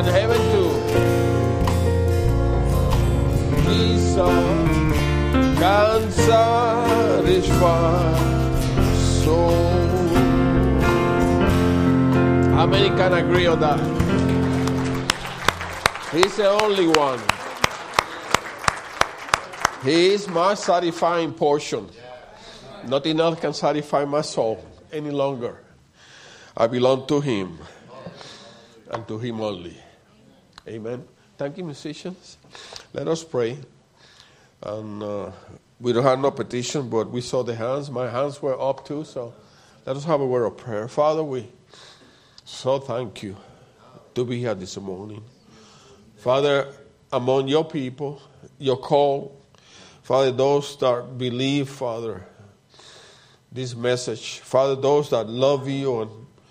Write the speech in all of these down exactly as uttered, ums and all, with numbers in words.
and heaven too. Jesus can satisfy soul. How many can agree on that? He's the only one. He is my satisfying portion. Nothing else can satisfy my soul any longer. I belong to Him and to Him only. Amen. Thank you, musicians. Let us pray. And uh, we don't have no petition, but we saw the hands. My hands were up too, so let us have a word of prayer. Father, we so thank you to be here this morning. Father, among your people, your call, Father, those that believe, Father, this message, Father, those that love you and,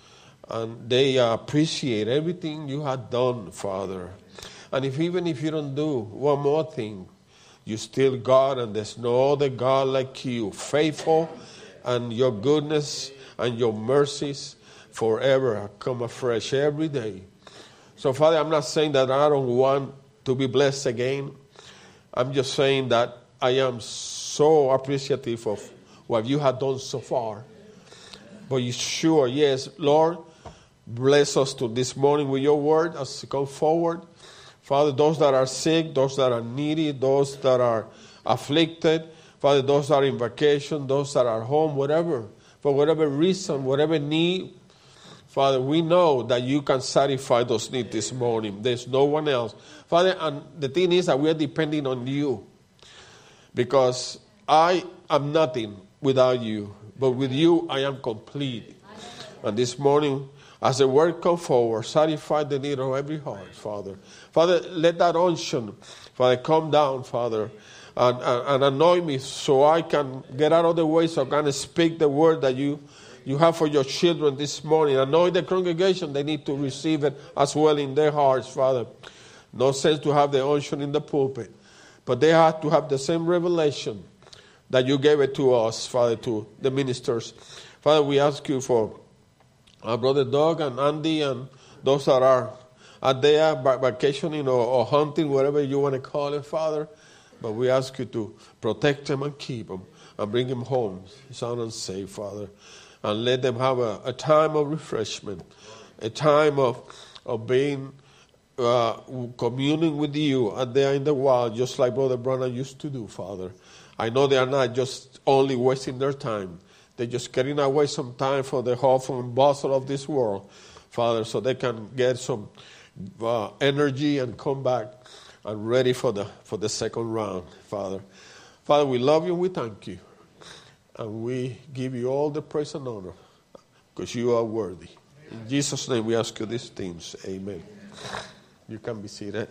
and they appreciate everything you have done, Father. And if even if you don't do one more thing, you're still God, and there's no other God like you, faithful, and your goodness and your mercies forever come afresh every day. So, Father, I'm not saying that I don't want to be blessed again. I'm just saying that I am so appreciative of what you have done so far. But you sure, yes, Lord, bless us to this morning with your word as we come forward. Father, those that are sick, those that are needy, those that are afflicted, Father, those that are in vacation, those that are home, whatever, for whatever reason, whatever need, Father, we know that you can satisfy those needs this morning. There's no one else. Father, and the thing is that we are depending on you, because I am nothing without you, but with you I am complete. And this morning, as the word come forward, satisfy the need of every heart, Father. Father, let that unction, Father, come down, Father, and, and, and anoint me so I can get out of the way, so I can speak the word that you you have for your children this morning. Anoint the congregation. They need to receive it as well in their hearts, Father. No sense to have the unction in the pulpit, but they have to have the same revelation that you gave it to us, Father, to the ministers. Father, we ask you for our brother Doug and Andy and those that are out there vacationing or, or hunting, whatever you want to call it, Father. But we ask you to protect them and keep them and bring them home sound and safe, Father. And let them have a, a time of refreshment, a time of, of being, uh, communing with you out there in the wild, just like Brother Branham used to do, Father. I know they are not just only wasting their time. They're just getting away some time for the hustle and bustle of this world, Father, so they can get some uh, energy and come back and ready for the for the second round, Father. Father, we love you and we thank you. And we give you all the praise and honor because you are worthy. In Jesus' name we ask you these things. Amen. You can be seated.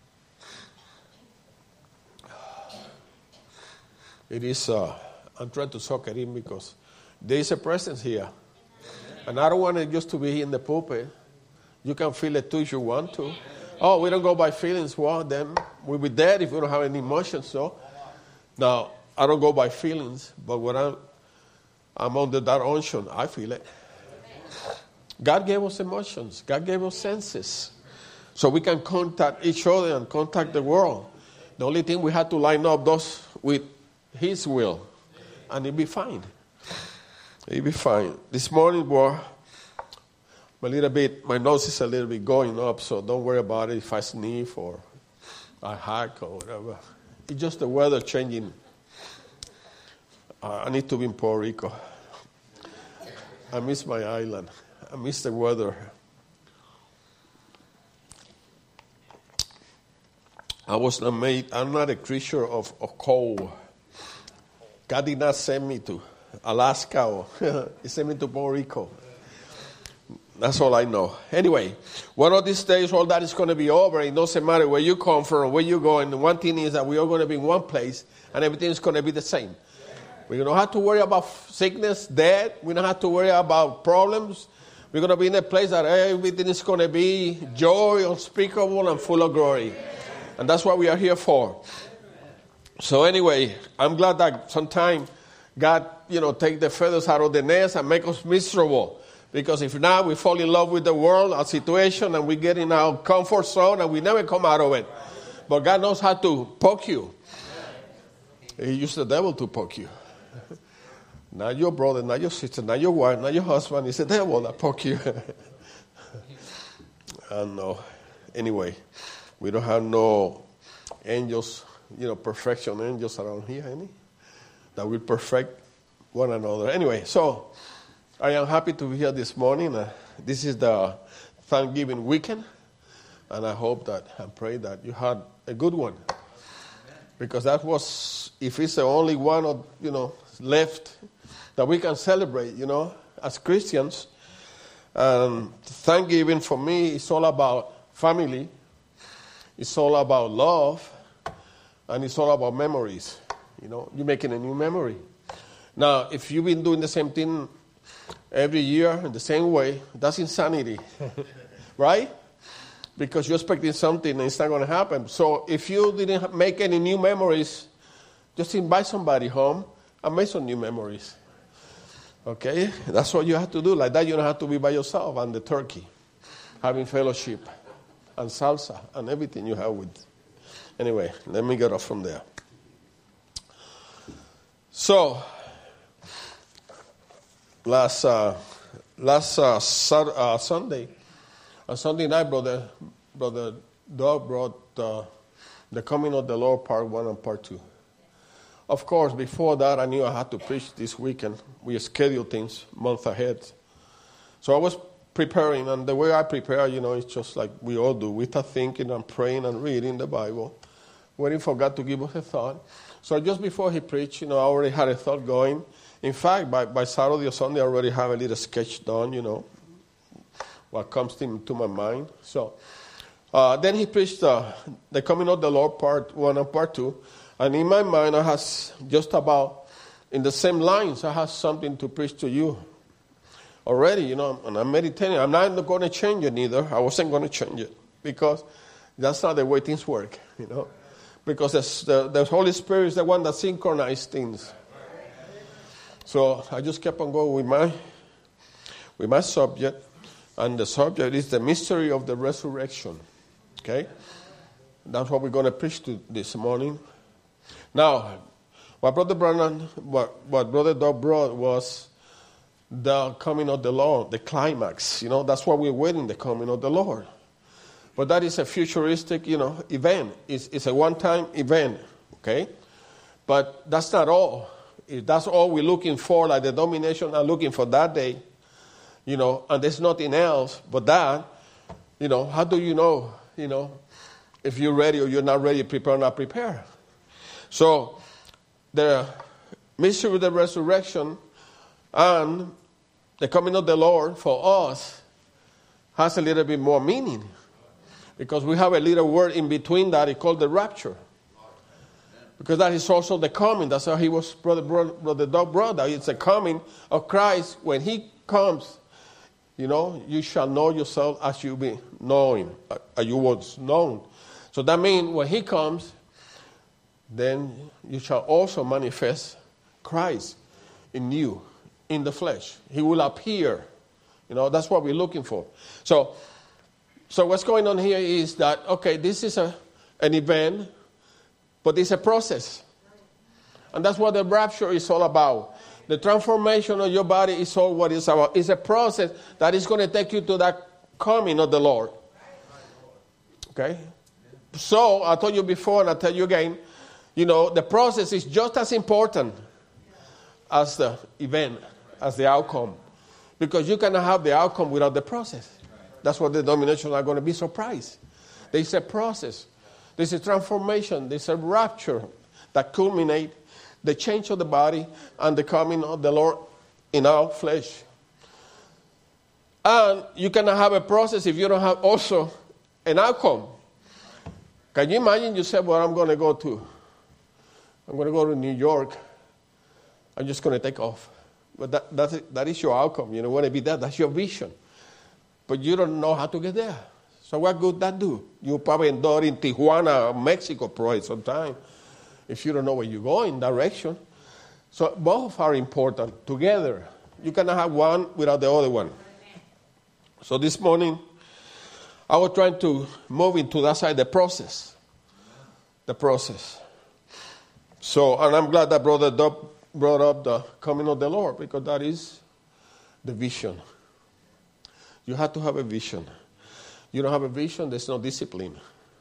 It is, uh, I'm trying to soak it in because there is a presence here. And I don't want it just to be in the pulpit. You can feel it too if you want to. Oh, we don't go by feelings. Well, then we'll be dead if we don't have any emotions. So now, I don't go by feelings, but when I'm, I'm under that unction, I feel it. God gave us emotions. God gave us senses. So we can contact each other and contact the world. The only thing we have to line up those with His will, and it'll be fine. It'll be fine. This morning, boy, a little bit, my nose is a little bit going up, so don't worry about it if I sneeze or I hack or whatever. It's just the weather changing. I need to be in Puerto Rico. I miss my island. I miss the weather. I was not made, I'm not a creature of, of cold. God did not send me to Alaska or He sent me to Puerto Rico. That's all I know. Anyway, one of these days all that is going to be over. It doesn't matter where you come from or where you go. And the one thing is that we are going to be in one place and everything is going to be the same. We don't have to worry about sickness, death. We don't have to worry about problems. We're going to be in a place that everything is going to be joy, unspeakable, and full of glory. And that's what we are here for. So anyway, I'm glad that sometimes God, you know, take the feathers out of the nest and make us miserable. Because if not, we fall in love with the world, our situation, and we get in our comfort zone, and we never come out of it. But God knows how to poke you. He used the devil to poke you. Not your brother, not your sister, not your wife, not your husband. It's the devil that poke you. And no. Anyway, we don't have no angels, you know, perfection angels around here, any? That will perfect one another. Anyway, so I am happy to be here this morning. Uh, this is the Thanksgiving weekend. And I hope that and pray that you had a good one. Because that was, if it's the only one, of, you know, left that we can celebrate, you know, as Christians. And Thanksgiving for me is all about family. It's all about love. And it's all about memories. You know, you're making a new memory. Now, if you've been doing the same thing every year in the same way, that's insanity. Right? Because you're expecting something and it's not going to happen. So if you didn't make any new memories, just invite somebody home and make some new memories. Okay? That's what you have to do. Like that, you don't have to be by yourself and the turkey, having fellowship and salsa and everything you have with. Anyway, let me get off from there. So, last uh, last uh, Saturday, uh, Sunday, on Sunday night, brother, brother Doug brought uh, the Coming of the Lord Part One and Part Two. Of course, before that, I knew I had to preach this weekend. We scheduled things months ahead, so I was preparing, and the way I prepare, you know, it's just like we all do. We start thinking and praying and reading the Bible, waiting for God to give us a thought. So just before he preached, you know, I already had a thought going. In fact, by, by Saturday or Sunday, I already have a little sketch done, you know, what comes into my mind. So uh, then he preached uh, the Coming of the Lord Part One and Part Two. And in my mind, I have just about, in the same lines, I have something to preach to you already, you know, and I'm meditating. I'm not going to change it neither. I wasn't going to change it because that's not the way things work, you know. Because the, the Holy Spirit is the one that synchronizes things. So I just kept on going with my with my subject, and the subject is the mystery of the resurrection. Okay? That's what we're going to preach to this morning. Now, what Brother Branham, what, what Brother Doug brought was the coming of the Lord, the climax. You know, that's what we're waiting, the coming of the Lord. But that is a futuristic, you know, event. It's, it's a one-time event, okay? But that's not all. If that's all we're looking for, like the domination are looking for that day, you know, and there's nothing else but that, you know, how do you know, you know, if you're ready or you're not ready, prepare or not prepare? So the mystery of the resurrection and the coming of the Lord for us has a little bit more meaning. Because we have a little word in between that, it's called the rapture. Because that is also the coming. That's how he was, Brother, brother, brother Doug brought that. It's the coming of Christ. When he comes, you know, you shall know yourself as you be known, as you was known. So that means when he comes, then you shall also manifest Christ in you, in the flesh. He will appear. You know, that's what we're looking for. So, So what's going on here is that, okay, this is a, an event, but it's a process. And that's what the rapture is all about. The transformation of your body is all what it's about. It's a process that is going to take you to that coming of the Lord. Okay? So, I told you before and I'll tell you again, you know, the process is just as important as the event, as the outcome. Because you cannot have the outcome without the process. That's what the denominations are going to be surprised. There's a process. There's a transformation. There's a rapture that culminates the change of the body and the coming of the Lord in our flesh. And you cannot have a process if you don't have also an outcome. Can you imagine you said, well, I'm going to go to, I'm going to go to New York. I'm just going to take off. But that, that's, that is your outcome. You know, want to be that. That's your vision. But you don't know how to get there. So what good that do? You probably end up in Tijuana, Mexico, probably sometime, if you don't know where you're going, direction. So both are important together. You cannot have one without the other one. So this morning, I was trying to move into that side, the process. The process. So, and I'm glad that Brother Doug brought up the coming of the Lord, because that is the vision. You have to have a vision. You don't have a vision, there's no discipline.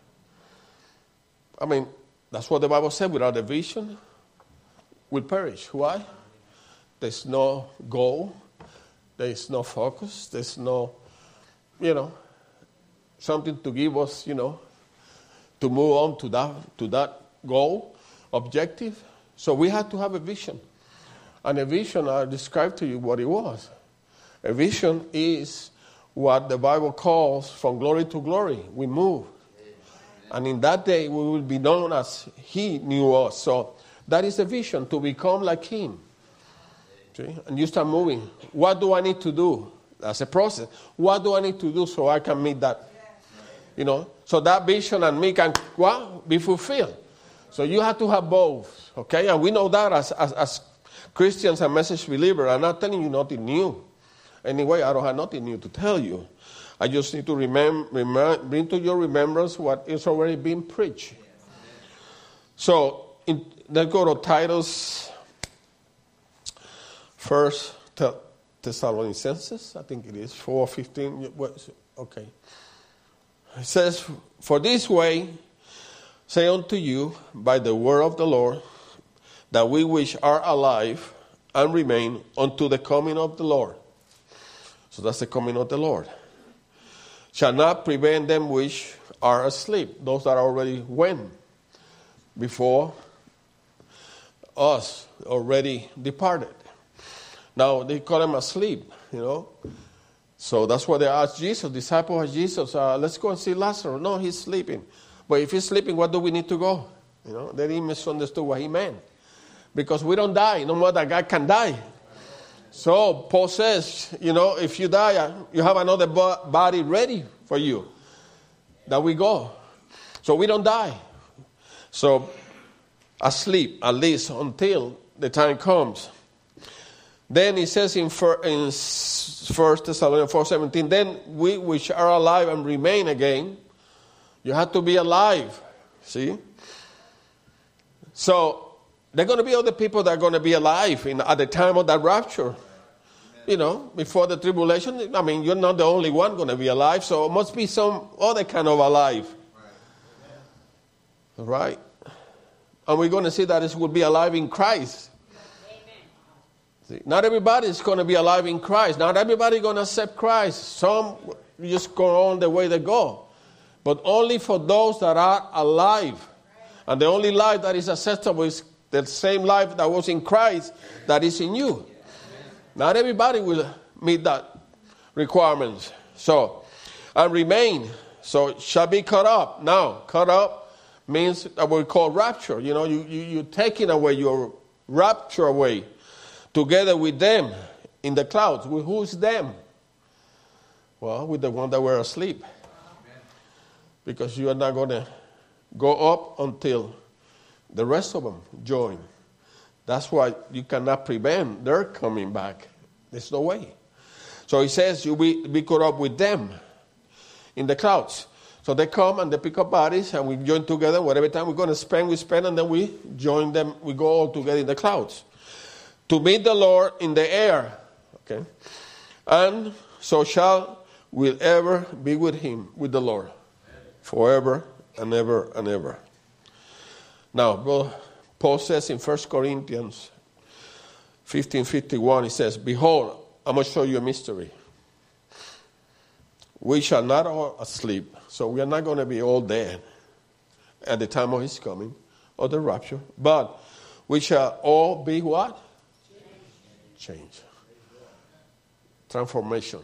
I mean, that's what the Bible said. Without a vision, we'll perish. Why? There's no goal. There's no focus. There's no, you know, something to give us, you know, to move on to that, to that goal, objective. So we had to have a vision. And a vision, I described to you what it was. A vision is what the Bible calls from glory to glory. We move. And in that day, we will be known as He knew us. So that is a vision, to become like Him. See? And you start moving. What do I need to do? That's a process. What do I need to do so I can meet that? You know, so that vision and me can what? Be fulfilled. So you have to have both. Okay? And we know that as, as, as Christians and message believers. I'm not telling you nothing new. Anyway, I don't have nothing new to tell you. I just need to remember, remember, bring to your remembrance what is already being preached. So, in, let's go to Titus, First Thessalonians, I think it is, four fifteen. Okay. It says, for this way, say unto you, by the word of the Lord, that we which are alive and remain unto the coming of the Lord. So that's the coming of the Lord. Shall not prevent them which are asleep, those that already went before us, already departed. Now they call them asleep, you know. So that's why they asked Jesus, disciples of Jesus, uh, let's go and see Lazarus. No, he's sleeping. But if he's sleeping, what do we need to go? You know, they didn't misunderstood what he meant. Because we don't die, no matter God can die. So Paul says, you know, if you die, you have another body ready for you. That we go. So we don't die. So asleep, at least until the time comes. Then he says in First Thessalonians four seventeen, then we which are alive and remain again, you have to be alive. See? So there are going to be other people that are going to be alive in, at the time of that rapture. Amen. You know, before the tribulation. I mean, you're not the only one going to be alive, so it must be some other kind of alive. Right? Right? And we're going to see that it will be alive in Christ. See, not everybody is going to be alive in Christ. Not everybody is going to accept Christ. Some just go on the way they go. But only for those that are alive. And the only life that is acceptable is the same life that was in Christ that is in you. Not everybody will meet that requirements. So, and remain. So it shall be cut up. Now, cut up means that we call rapture. You know, you, you, you're taking away your rapture away. Together with them in the clouds. With who's them? Well, with the one that were asleep. Because you are not going to go up until the rest of them join. That's why you cannot prevent their coming back. There's no way. So he says you'll be, be caught up with them in the clouds. So they come and they pick up bodies and we join together. Whatever time we're going to spend, we spend, and then we join them. We go all together in the clouds. To meet the Lord in the air. Okay. And so shall we'll ever be with him, with the Lord. Forever and ever and ever. Now, Paul says in First Corinthians fifteen fifty-one, he says, behold, I'm going to show you a mystery. We shall not all asleep, so we are not going to be all dead at the time of his coming, or the rapture, but we shall all be what? Change. Change. Transformation.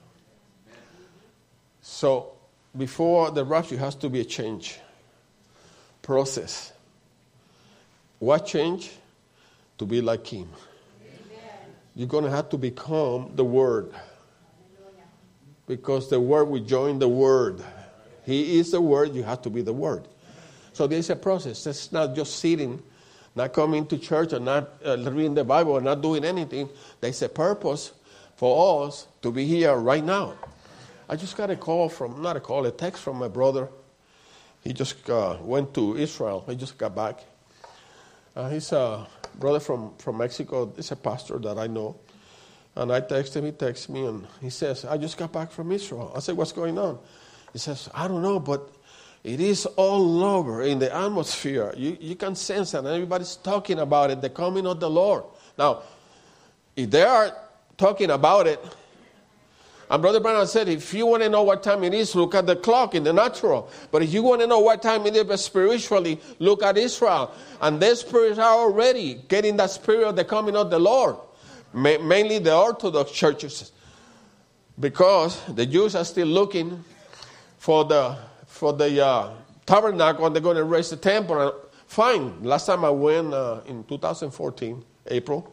So, before the rapture, has to be a change process. What change? To be like him. Amen. You're going to have to become the Word. Because the Word will join the Word. He is the Word, you have to be the Word. So there's a process. It's not just sitting, not coming to church, and not uh, reading the Bible, and not doing anything. There's a purpose for us to be here right now. I just got a call from, not a call, a text from my brother. He just uh, went to Israel. He just got back. Uh, he's a brother from, from Mexico. He's a pastor that I know. And I text him, he texts me, and he says, I just got back from Israel. I said, what's going on? He says, I don't know, but it is all over in the atmosphere. You, you can sense it, and everybody's talking about it, the coming of the Lord. Now, if they are talking about it, and Brother Branham said, if you want to know what time it is, look at the clock in the natural. But if you want to know what time it is spiritually, look at Israel. And their spirits are already getting that spirit of the coming of the Lord. Ma- mainly the Orthodox churches. Because the Jews are still looking for the for the uh, tabernacle, and they're going to raise the temple. And fine. Last time I went uh, in two thousand fourteen, April,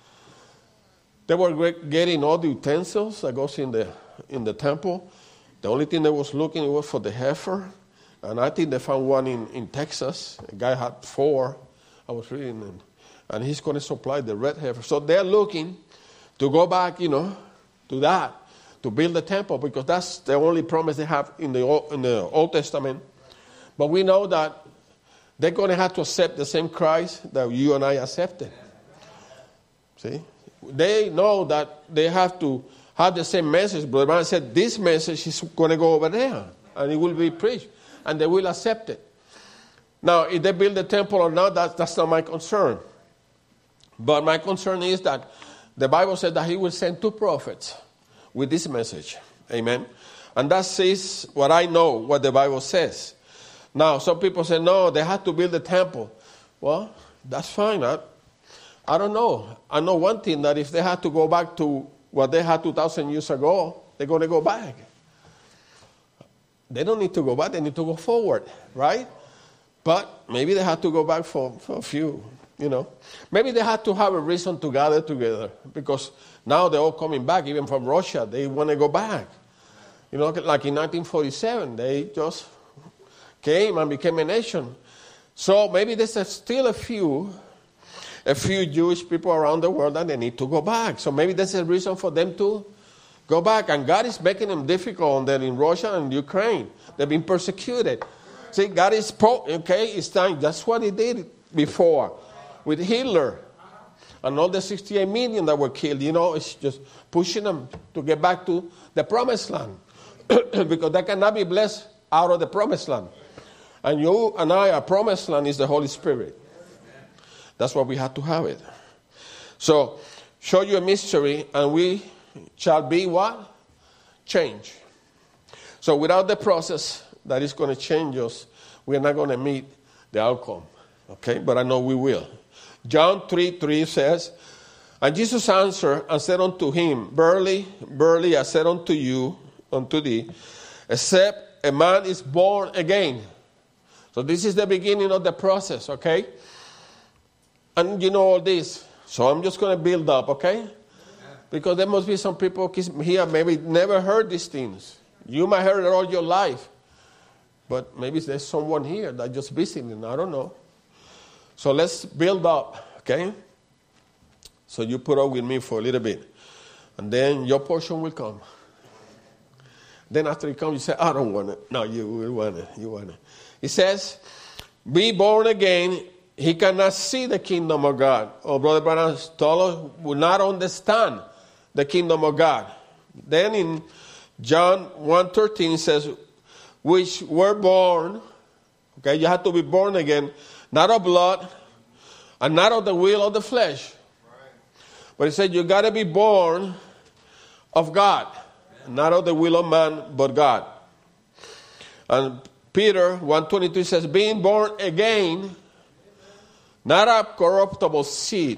they were getting all the utensils that goes in the in the temple. The only thing they was looking was for the heifer, and I think they found one in, in Texas. A guy had four. I was reading, and, and he's going to supply the red heifer. So they're looking to go back, you know, to that, to build the temple, because that's the only promise they have in the Old, in the Old Testament. But we know that they're going to have to accept the same Christ that you and I accepted. See? They know that they have to have the same message. Brother Branham said, this message is going to go over there, and it will be preached, and they will accept it. Now, if they build the temple or not, that's, that's not my concern. But my concern is that the Bible said that he will send two prophets with this message. Amen. And that says what I know, what the Bible says. Now, some people say, no, they have to build the temple. Well, that's fine. I, I don't know. I know one thing, that if they had to go back to what they had two thousand years ago, they're going to go back. They don't need to go back. They need to go forward, right? But maybe they had to go back for, for a few, you know. Maybe they had to have a reason to gather together, because now they're all coming back, even from Russia. They want to go back. You know, like in nineteen forty-seven, they just came and became a nation. So maybe there's a, still a few, a few Jewish people around the world that they need to go back. So maybe there's a reason for them to go back. And God is making them difficult on them in Russia and Ukraine. They've been persecuted. See, God is, pro- okay, it's time. That's what he did before with Hitler and all the sixty-eight million that were killed. You know, it's just pushing them to get back to the promised land. Because they cannot be blessed out of the promised land. And you and I, our promised land is the Holy Spirit. That's why we have to have it. So, show you a mystery, and we shall be what? Change. So without the process that is going to change us, we are not going to meet the outcome. Okay? But I know we will. John three three says, and Jesus answered and said unto him, Verily, verily, I said unto you, unto thee, except a man is born again. So this is the beginning of the process, okay? And you know all this. So I'm just going to build up, okay? Because there must be some people here maybe never heard these things. You might have heard it all your life. But maybe there's someone here that just visiting. I don't know. So let's build up, okay? So you put up with me for a little bit. And then your portion will come. Then after it comes, you say, I don't want it. No, you will want it. You want it. He says, be born again. He cannot see the kingdom of God. Oh, Brother Branham told us, will not understand the kingdom of God. Then in John one thirteen, it says, which were born, okay, you have to be born again, not of blood, and not of the will of the flesh. But he said, you got to be born of God, not of the will of man, but God. And Peter one twenty-two says, being born again, not a corruptible seed,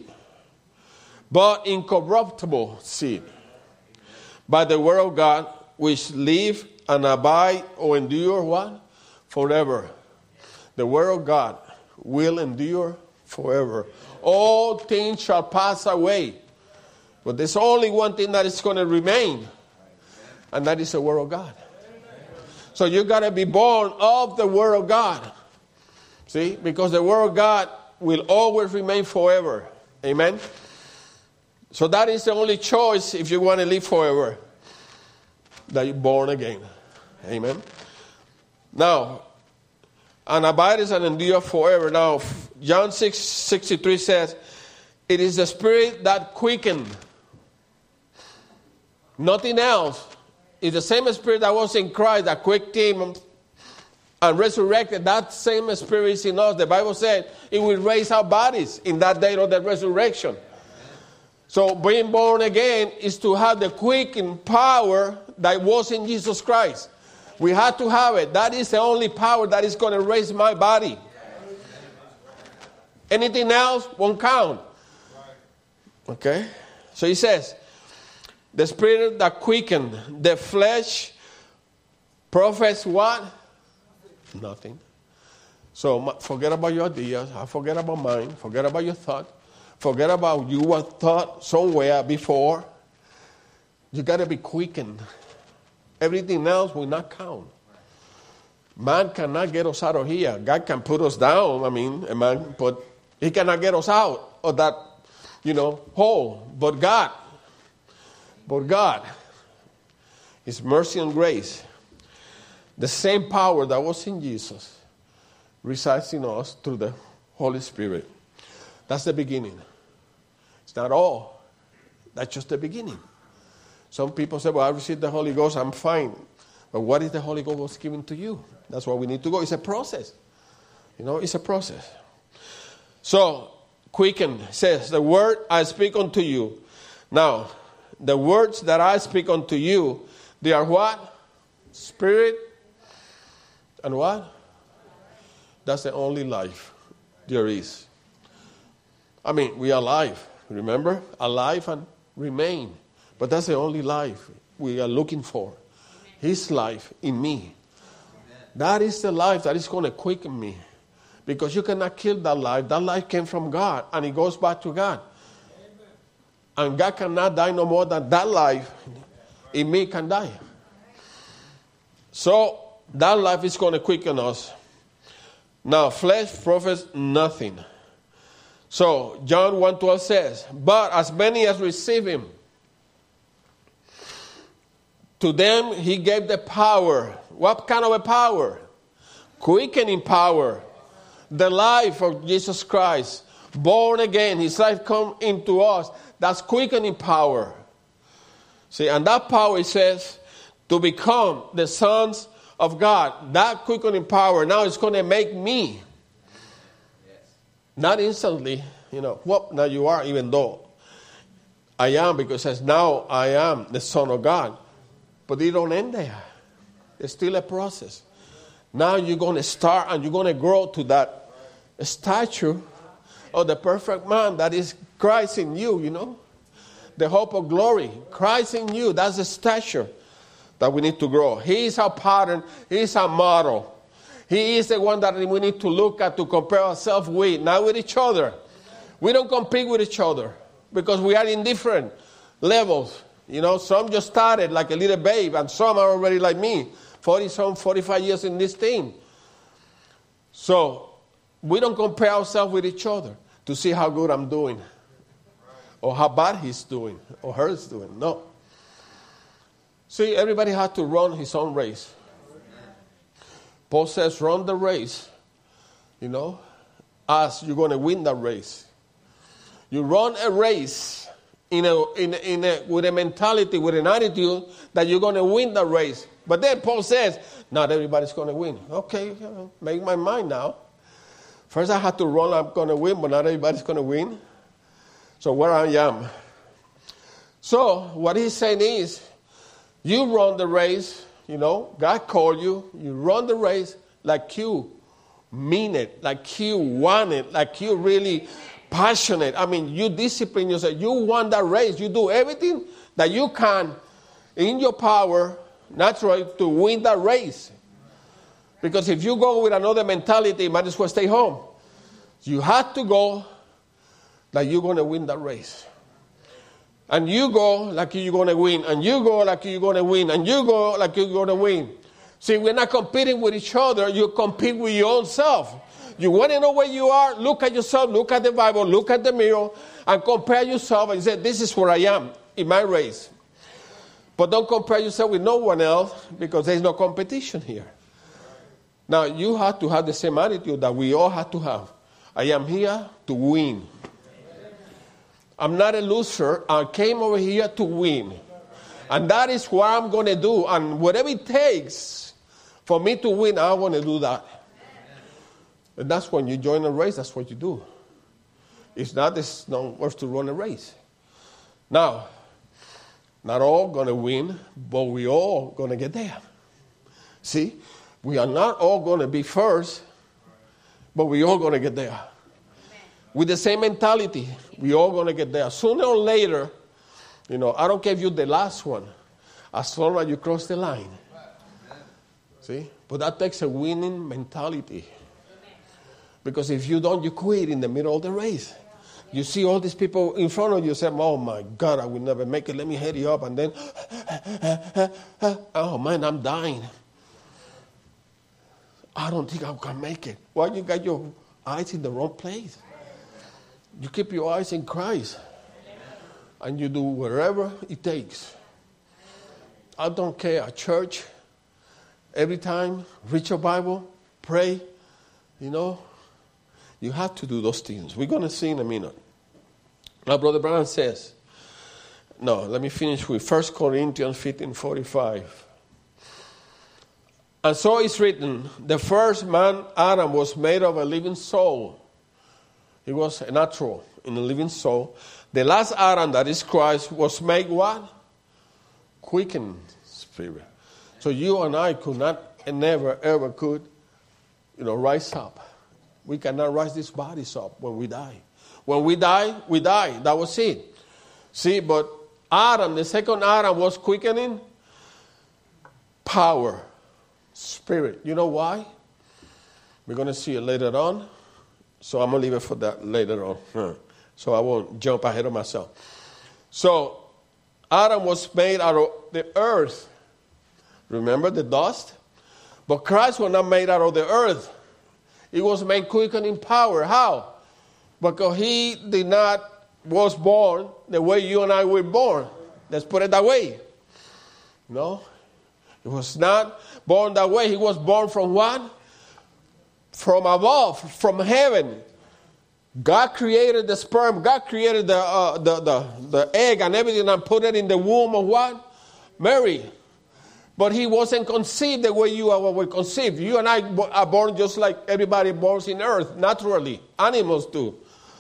but incorruptible seed, by the word of God, which live and abide or endure what? Forever. The word of God will endure forever. All things shall pass away. But there's only one thing that is going to remain, and that is the word of God. So you got to be born of the word of God. See? Because the word of God will always remain forever. Amen? So that is the only choice if you want to live forever. that you're born again. Amen. Now, and abides and endure forever. Now, John six sixty-three says, it is the Spirit that quickened. Nothing else. It's the same Spirit that was in Christ that quickened him and resurrected. That same Spirit is in us. The Bible said it will raise our bodies in that day of the resurrection. So being born again is to have the quickening power that was in Jesus Christ. We have to have it. That is the only power that is going to raise my body. Anything else won't count. Okay? So he says, the Spirit that quickened, the flesh profits what? Nothing. So forget about your ideas. Forget about mine. Forget about your thought. Forget about you were thought somewhere before. You got to be quickened. Everything else will not count. Man cannot get us out of here. God can put us down, I mean, a man, but he cannot get us out of that, you know, hole. But God, but God, His mercy and grace, the same power that was in Jesus resides in us through the Holy Spirit. That's the beginning. It's not all. That's just the beginning. Some people say, well, I received the Holy Ghost, I'm fine. But what is the Holy Ghost giving to you? That's why we need to go. It's a process. You know, it's a process. So, quicken says, the word I speak unto you. Now, the words that I speak unto you, they are what? Spirit and what? That's the only life there is. I mean, we are alive. Remember? Alive and remain. But that's the only life we are looking for. His life in me. That is the life that is going to quicken me. Because you cannot kill that life. That life came from God. And it goes back to God. And God cannot die no more than that life in me can die. So that life is going to quicken us. Now, flesh profits nothing. So, John one twelve says, but as many as receive him, to them he gave the power. What kind of a power? Quickening power. The life of Jesus Christ. Born again. His life come into us. That's quickening power. See, and that power, it says, to become the sons of God. That quickening power now is going to make me. Not instantly, you know, whoop, now you are, even though I am, because it says, now I am the Son of God. But it don't end there. It's still a process. Now you're going to start and you're going to grow to that stature of the perfect man that is Christ in you, you know. The hope of glory. Christ in you, that's the stature that we need to grow. He is our pattern. He is our model. He is the one that we need to look at to compare ourselves with, not with each other. We don't compete with each other because we are in different levels. You know, some just started like a little babe and some are already like me, forty, some forty-five years in this thing. So we don't compare ourselves with each other to see how good I'm doing or how bad he's doing or her's doing. No. See, everybody has to run his own race. Paul says, run the race, you know, as you're going to win that race. You run a race in a, in a, in a, with a mentality, with an attitude that you're going to win the race. But then Paul says, not everybody's going to win. Okay, make my mind now. First I have to run, I'm going to win, but not everybody's going to win. So where I am. So what he's saying is, you run the race. You know, God called you. You run the race like you mean it, like you want it, like you really passionate. I mean, you discipline yourself. You want that race. You do everything that you can in your power, naturally, to win that race. Because if you go with another mentality, you might as well stay home. You have to go like you're going to win that race. And you go like you're going to win. And you go like you're going to win. And you go like you're going to win. See, we're not competing with each other. You compete with your own self. You want to know where you are? Look at yourself. Look at the Bible. Look at the mirror. And compare yourself and say, this is where I am in my race. But don't compare yourself with no one else because there's no competition here. Now, you have to have the same attitude that we all have to have. I am here to win. I'm not a loser. I came over here to win. And that is what I'm going to do. And whatever it takes for me to win, I want to do that. And that's when you join a race, that's what you do. It's not this no worth to run a race. Now, not all going to win, but we all going to get there. See, we are not all going to be first, but we all going to get there. Amen. With the same mentality, we all going to get there. Sooner or later, you know, I don't care if you're the last one, as long as you cross the line. Amen. See, but that takes a winning mentality. Amen. Because if you don't, you quit in the middle of the race. You see all these people in front of you, say, oh my God, I will never make it. Let me hurry up. And then, oh man, I'm dying. I don't think I can make it. Why you got your eyes in the wrong place? You keep your eyes in Christ. And you do whatever it takes. I don't care. At church, every time, read your Bible, pray, you know. You have to do those things. We're going to see in a minute. Now, Brother Brown says, no, let me finish with First Corinthians fifteen forty-five. And so it's written, the first man, Adam, was made of a living soul. He was a natural in a living soul. The last Adam, that is Christ, was made what? Quickened spirit. So you and I could not and never, ever could, you know, rise up. We cannot rise these bodies up when we die. When we die, we die. That was it. See, but Adam, the second Adam, was quickening power, spirit. You know why? We're going to see it later on. So I'm going to leave it for that later on. So I won't jump ahead of myself. So Adam was made out of the earth. Remember the dust? But Christ was not made out of the earth. He was made quickening power. How? Because he did not, was born the way you and I were born. Let's put it that way. No? He was not born that way. He was born from what? From above, from heaven. God created the sperm. God created the, uh, the, the, the egg and everything and put it in the womb of what? Mary. But he wasn't conceived the way you were conceived. You and I are born just like everybody born in earth, naturally. Animals do.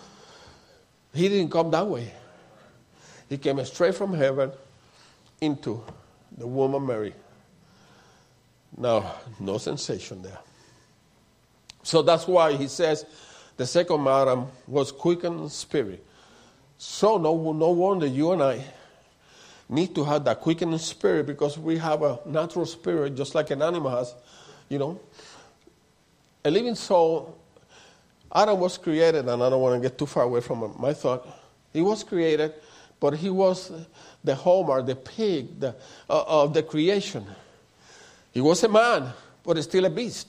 He didn't come that way. He came straight from heaven into the womb of Mary. Now, no sensation there. So that's why he says the second Adam was quickened spirit. So no, no wonder you and I need to have that quickening spirit because we have a natural spirit just like an animal has, you know. A living soul, Adam was created, and I don't want to get too far away from my thought. He was created, but he was the homer, the pig the, uh, of the creation. He was a man, but still a beast.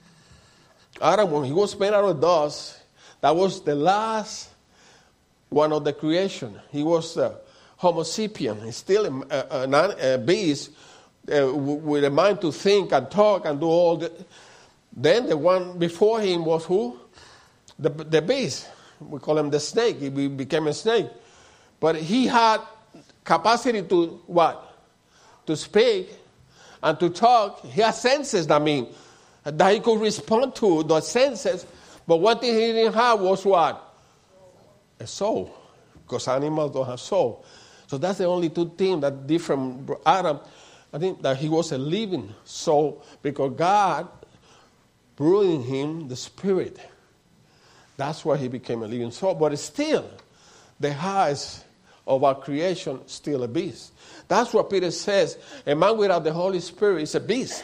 Adam, when he was made out of dust, that was the last one of the creation. He was uh, Homo sapien. He's still a, a, a beast uh, with a mind to think and talk and do all the... Then the one before him was who? The, the beast. We call him the snake. He became a snake. But he had capacity to what? To speak and to talk. He had senses, that mean, that he could respond to those senses. But one thing he didn't have was what? A soul. Because animals don't have soul. So that's the only two things that different from Adam. I think that he was a living soul because God breathed in him the spirit. That's why he became a living soul. But still, the highest of our creation still a beast. That's what Peter says. A man without the Holy Spirit is a beast.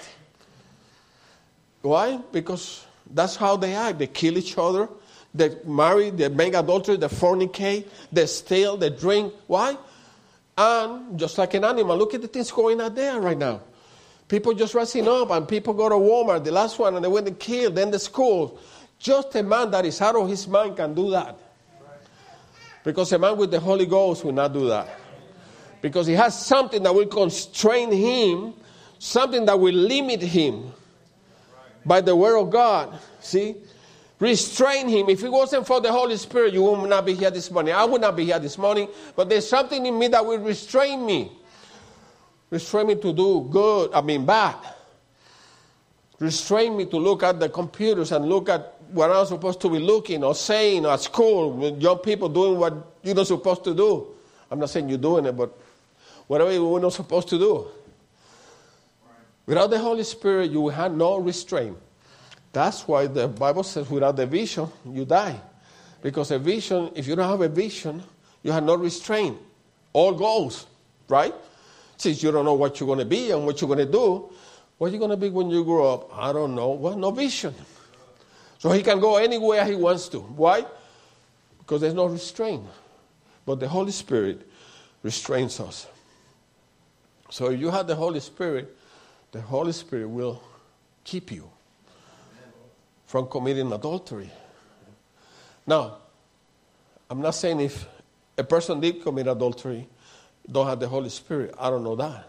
Why? Because that's how they act. They kill each other. They marry, they make adultery, they fornicate, they steal, they drink. Why? And just like an animal, look at the things going on there right now. People just rising up, and people go to Walmart, the last one, and they went and killed, then the school. Just a man that is out of his mind can do that. Because a man with the Holy Ghost will not do that. Because he has something that will constrain him, something that will limit him by the word of God. See? Restrain him. If it wasn't for the Holy Spirit, you would not be here this morning. I would not be here this morning. But there's something in me that will restrain me. Restrain me to do good, I mean bad. Restrain me to look at the computers and look at what I'm supposed to be looking or saying at school with young people doing what you're not supposed to do. I'm not saying you're doing it, but whatever you're not supposed to do. Without the Holy Spirit, you will have no restraint. That's why the Bible says without the vision, you die. Because a vision, if you don't have a vision, you have no restraint. All goes, right? Since you don't know what you're going to be and what you're going to do, what are you going to be when you grow up? I don't know. Well, no vision. So he can go anywhere he wants to. Why? Because there's no restraint. But the Holy Spirit restrains us. So if you have the Holy Spirit, the Holy Spirit will keep you from committing adultery. Now, I'm not saying if a person did commit adultery, don't have the Holy Spirit. I don't know that.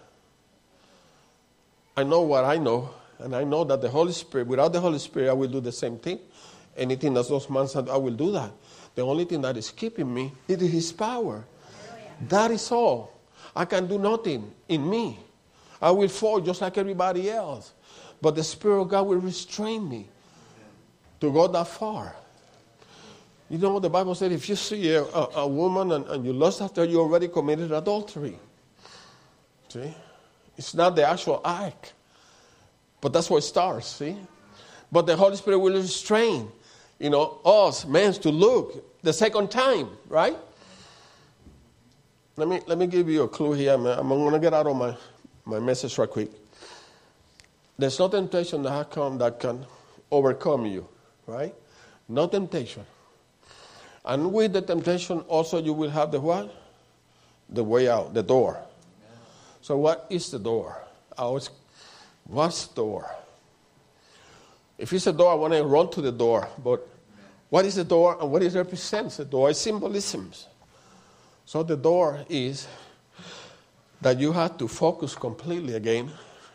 I know what I know, and I know that the Holy Spirit, without the Holy Spirit, I will do the same thing. Anything that those man said, I will do that. The only thing that is keeping me is His power. That is all. I can do nothing in me. I will fall just like everybody else. But the Spirit of God will restrain me to go that far. You know, the Bible said if you see a, a, a woman and, and you lust after her, you already committed adultery. See? It's not the actual act. But that's where it starts, see? But the Holy Spirit will restrain, you know, us, men, to look the second time, right? Let me let me give you a clue here. I'm, I'm going to get out of my, my message right quick. There's no temptation that has come that can overcome you, right? No temptation. And with the temptation also you will have the what? The way out, the door. So what is the door? I always, what's the door? If it's a door, I want to run to the door. But what is the door and what it represents? The door is symbolisms. So the door is that you have to focus completely again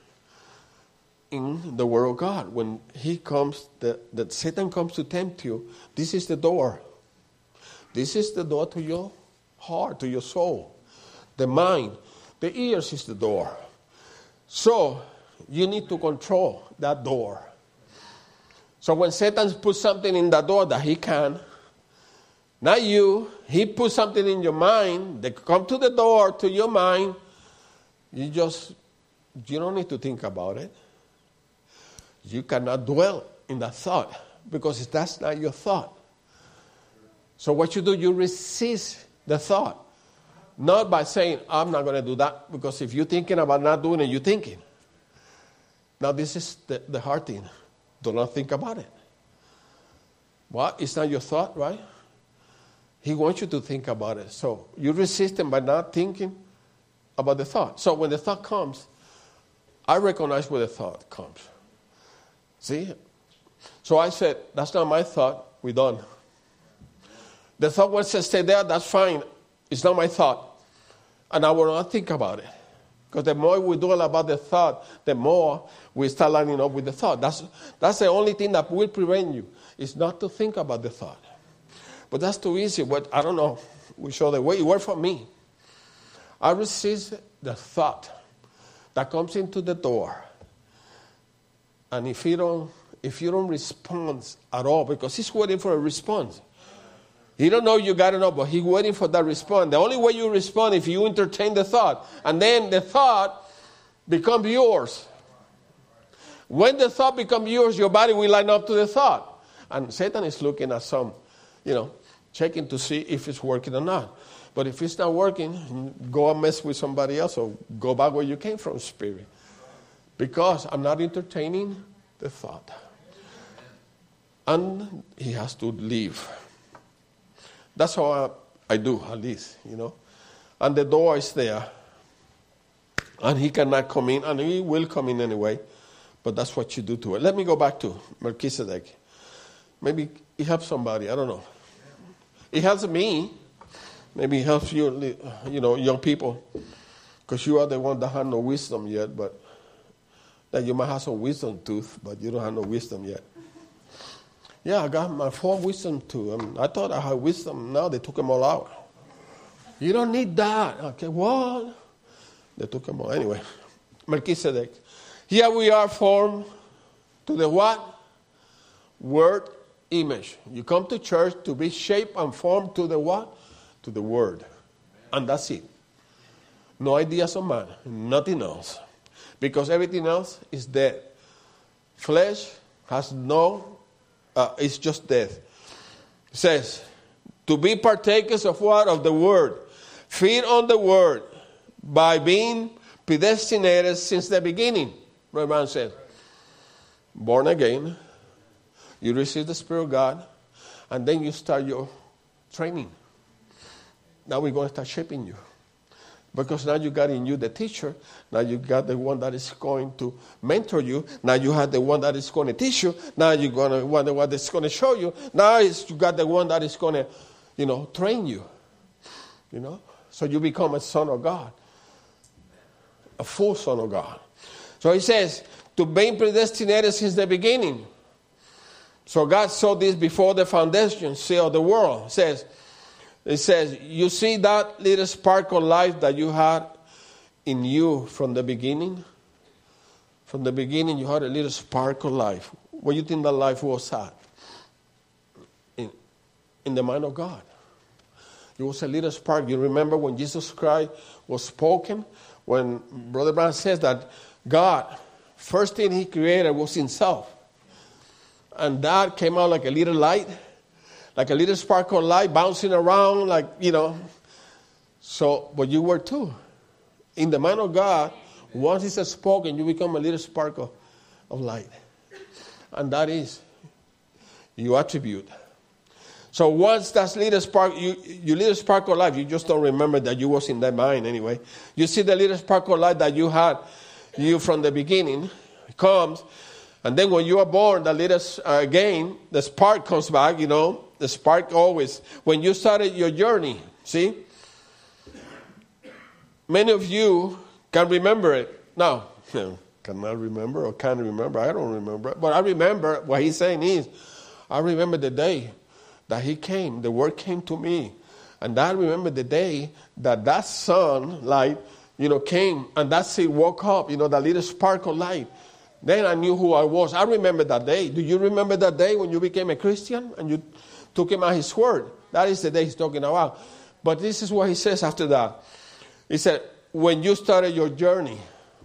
in the Word of God. When he comes, the, that Satan comes to tempt you, this is the door. This is the door to your heart, to your soul. The mind, the ears is the door. So you need to control that door. So when Satan puts something in that door that he can, not you, he puts something in your mind, they come to the door, to your mind, you just, you don't need to think about it. You cannot dwell in that thought because that's not your thought. So what you do, you resist the thought. Not by saying, I'm not going to do that, because if you're thinking about not doing it, you're thinking. Now this is the, the hard thing. Do not think about it. Well, it's not your thought, right? He wants you to think about it. So you resist him by not thinking about the thought. So when the thought comes, I recognize where the thought comes. See? So I said, that's not my thought. We're done. The thought wants to stay there. That's fine. It's not my thought. And I will not think about it. Because the more we dwell about the thought, the more we start lining up with the thought. That's, that's the only thing that will prevent you, is not to think about the thought. But that's too easy. But I don't know. We show the way. It worked for me. I resist the thought that comes into the door. And if you don't, if you don't respond at all, because he's waiting for a response. He don't know you got it up, but he's waiting for that response. The only way you respond is if you entertain the thought. And then the thought becomes yours. When the thought becomes yours, your body will line up to the thought. And Satan is looking at some, you know, checking to see if it's working or not. But if it's not working, go and mess with somebody else or go back where you came from, spirit. Because I'm not entertaining the thought. And he has to leave. That's how I, I do, at least, you know. And the door is there. And he cannot come in, and he will come in anyway. But that's what you do to it. Let me go back to Melchizedek. Maybe it helps somebody, I don't know. It helps me. Maybe it helps you, you know, young people. Because you are the one that has no wisdom yet, but that you might have some wisdom tooth, but you don't have no wisdom yet. Yeah, I got my four wisdom tooth. I, mean, I thought I had wisdom. Now they took them all out. You don't need that. Okay, what? They took them all. Anyway, Melchizedek. Here we are formed to the what? Word image. You come to church to be shaped and formed to the what? To the word. And that's it. No ideas of man. Nothing else. Because everything else is dead. Flesh has no, uh, it's just death. It says, to be partakers of what? Of the word. Feed on the word by being predestinated since the beginning. Brother said, born again, you receive the Spirit of God, and then you start your training. Now we're going to start shaping you. Because now you got in you the teacher. Now you got the one that is going to mentor you. Now you have the one that is going to teach you. Now you're going to want the one that's going to show you. Now it's, you got the one that is going to, you know, train you. You know? So you become a son of God. A full son of God. So he says, to be predestinated since the beginning. So God saw this before the foundation of the world. It says, It says, you see that little spark of life that you had in you from the beginning? From the beginning, you had a little spark of life. What do you think that life was at? In, in the mind of God. It was a little spark. You remember when Jesus Christ was spoken? When Brother Brown says that God, first thing he created was himself. And that came out like a little light. Like a little spark of light bouncing around, like, you know. So, but you were too. In the mind of God, once it's spoken, you become a little spark of, of light. And that is your attribute. So once that little spark, you, you little spark of life, you just don't remember that you was in that mind anyway. You see the little spark of light that you had, you from the beginning, comes. And then when you are born, the little, uh, again, the spark comes back, you know. The spark always. When you started your journey, see? Many of you can remember it. Now, cannot remember or can't remember. I don't remember. But I remember what he's saying is, I remember the day that he came. The word came to me. And I remember the day that that sun light, you know, came. And that seed woke up, you know, that little spark of light. Then I knew who I was. I remember that day. Do you remember that day when you became a Christian and you took him at his word? That is the day he's talking about. But this is what he says after that. He said, when you started your journey,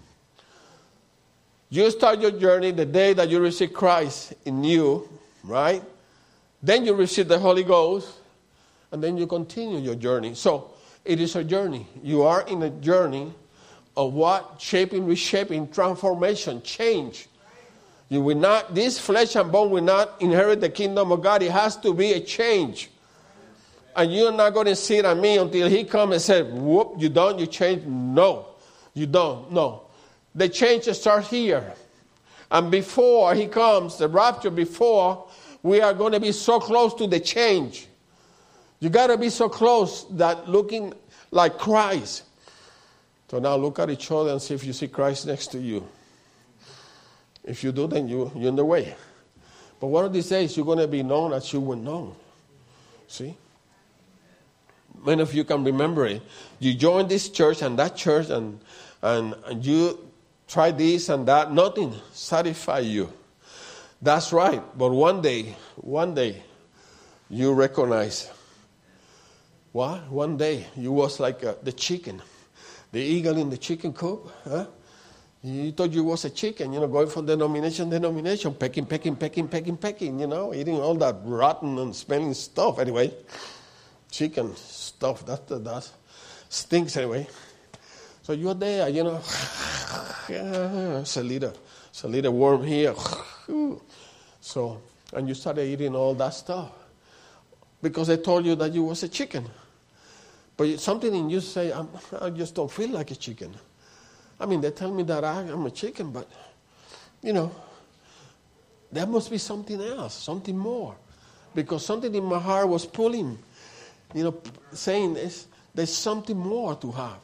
you start your journey the day that you receive Christ in you, right? Then you receive the Holy Ghost, and then you continue your journey. So it is a journey. You are in a journey of what? Shaping, reshaping, transformation, change. You will not, this flesh and bone will not inherit the kingdom of God. It has to be a change. And you're not going to sit on me until he comes and says, whoop, you don't, you change. No, you don't, no. The change starts here. And before he comes, the rapture, before, we are going to be so close to the change. You got to be so close that looking like Christ. So now look at each other and see if you see Christ next to you. If you do, then you, you're in the way. But one of these days, you're going to be known as you were known. See? Many of you can remember it. You joined this church and that church, and, and, and you tried this and that. Nothing satisfied you. That's right. But one day, one day, you recognize, what? One day, you was like uh, the chicken. The eagle in the chicken coop, huh? You thought you was a chicken, you know, going from denomination to denomination, pecking, pecking, pecking, pecking, pecking, you know, eating all that rotten and smelling stuff. Anyway, chicken stuff, that, that, that stinks anyway. So you're there, you know, it's a little, it's a little worm here. So, and you started eating all that stuff because they told you that you was a chicken. But something in you say, I'm, I just don't feel like a chicken. I mean, they tell me that I, I'm a chicken, but, you know, there must be something else, something more. Because something in my heart was pulling, you know, saying there's, there's something more to have.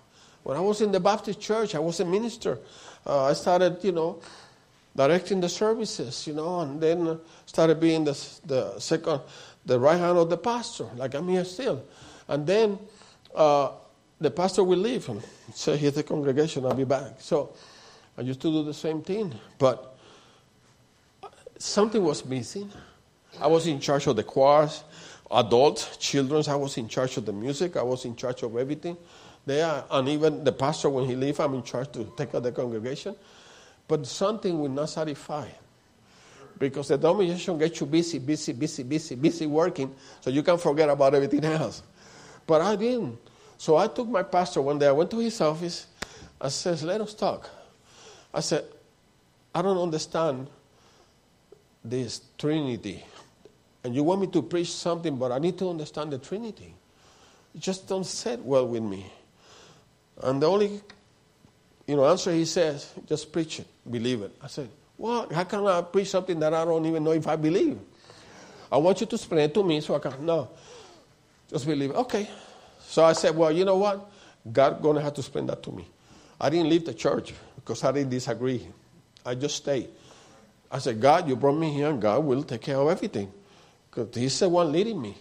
When I was in the Baptist church, I was a minister. Uh, I started, you know, directing the services, you know, and then started being the the second, the right hand of the pastor, like I'm here still. And then uh, the pastor will leave and say, here's the congregation, I'll be back. So I used to do the same thing, but something was missing. I was in charge of the choirs, adults, children. I was in charge of the music. I was in charge of everything there. And even the pastor, when he leaves, I'm in charge to take care of the congregation. But something will not satisfy. Because the denomination gets you busy, busy, busy, busy, busy working, so you can forget about everything else. But I didn't. So I took my pastor one day. I went to his office. I said, let us talk. I said, I don't understand this Trinity. And you want me to preach something, but I need to understand the Trinity. It just don't sit well with me. And the only, you know, answer he says, just preach it, believe it. I said, well, how can I preach something that I don't even know if I believe? I want you to explain it to me so I can, no, just believe it. Okay. So I said, well, you know what? God going to have to explain that to me. I didn't leave the church because I didn't disagree. I just stayed. I said, God, you brought me here, and God will take care of everything. Because he's the one leading me.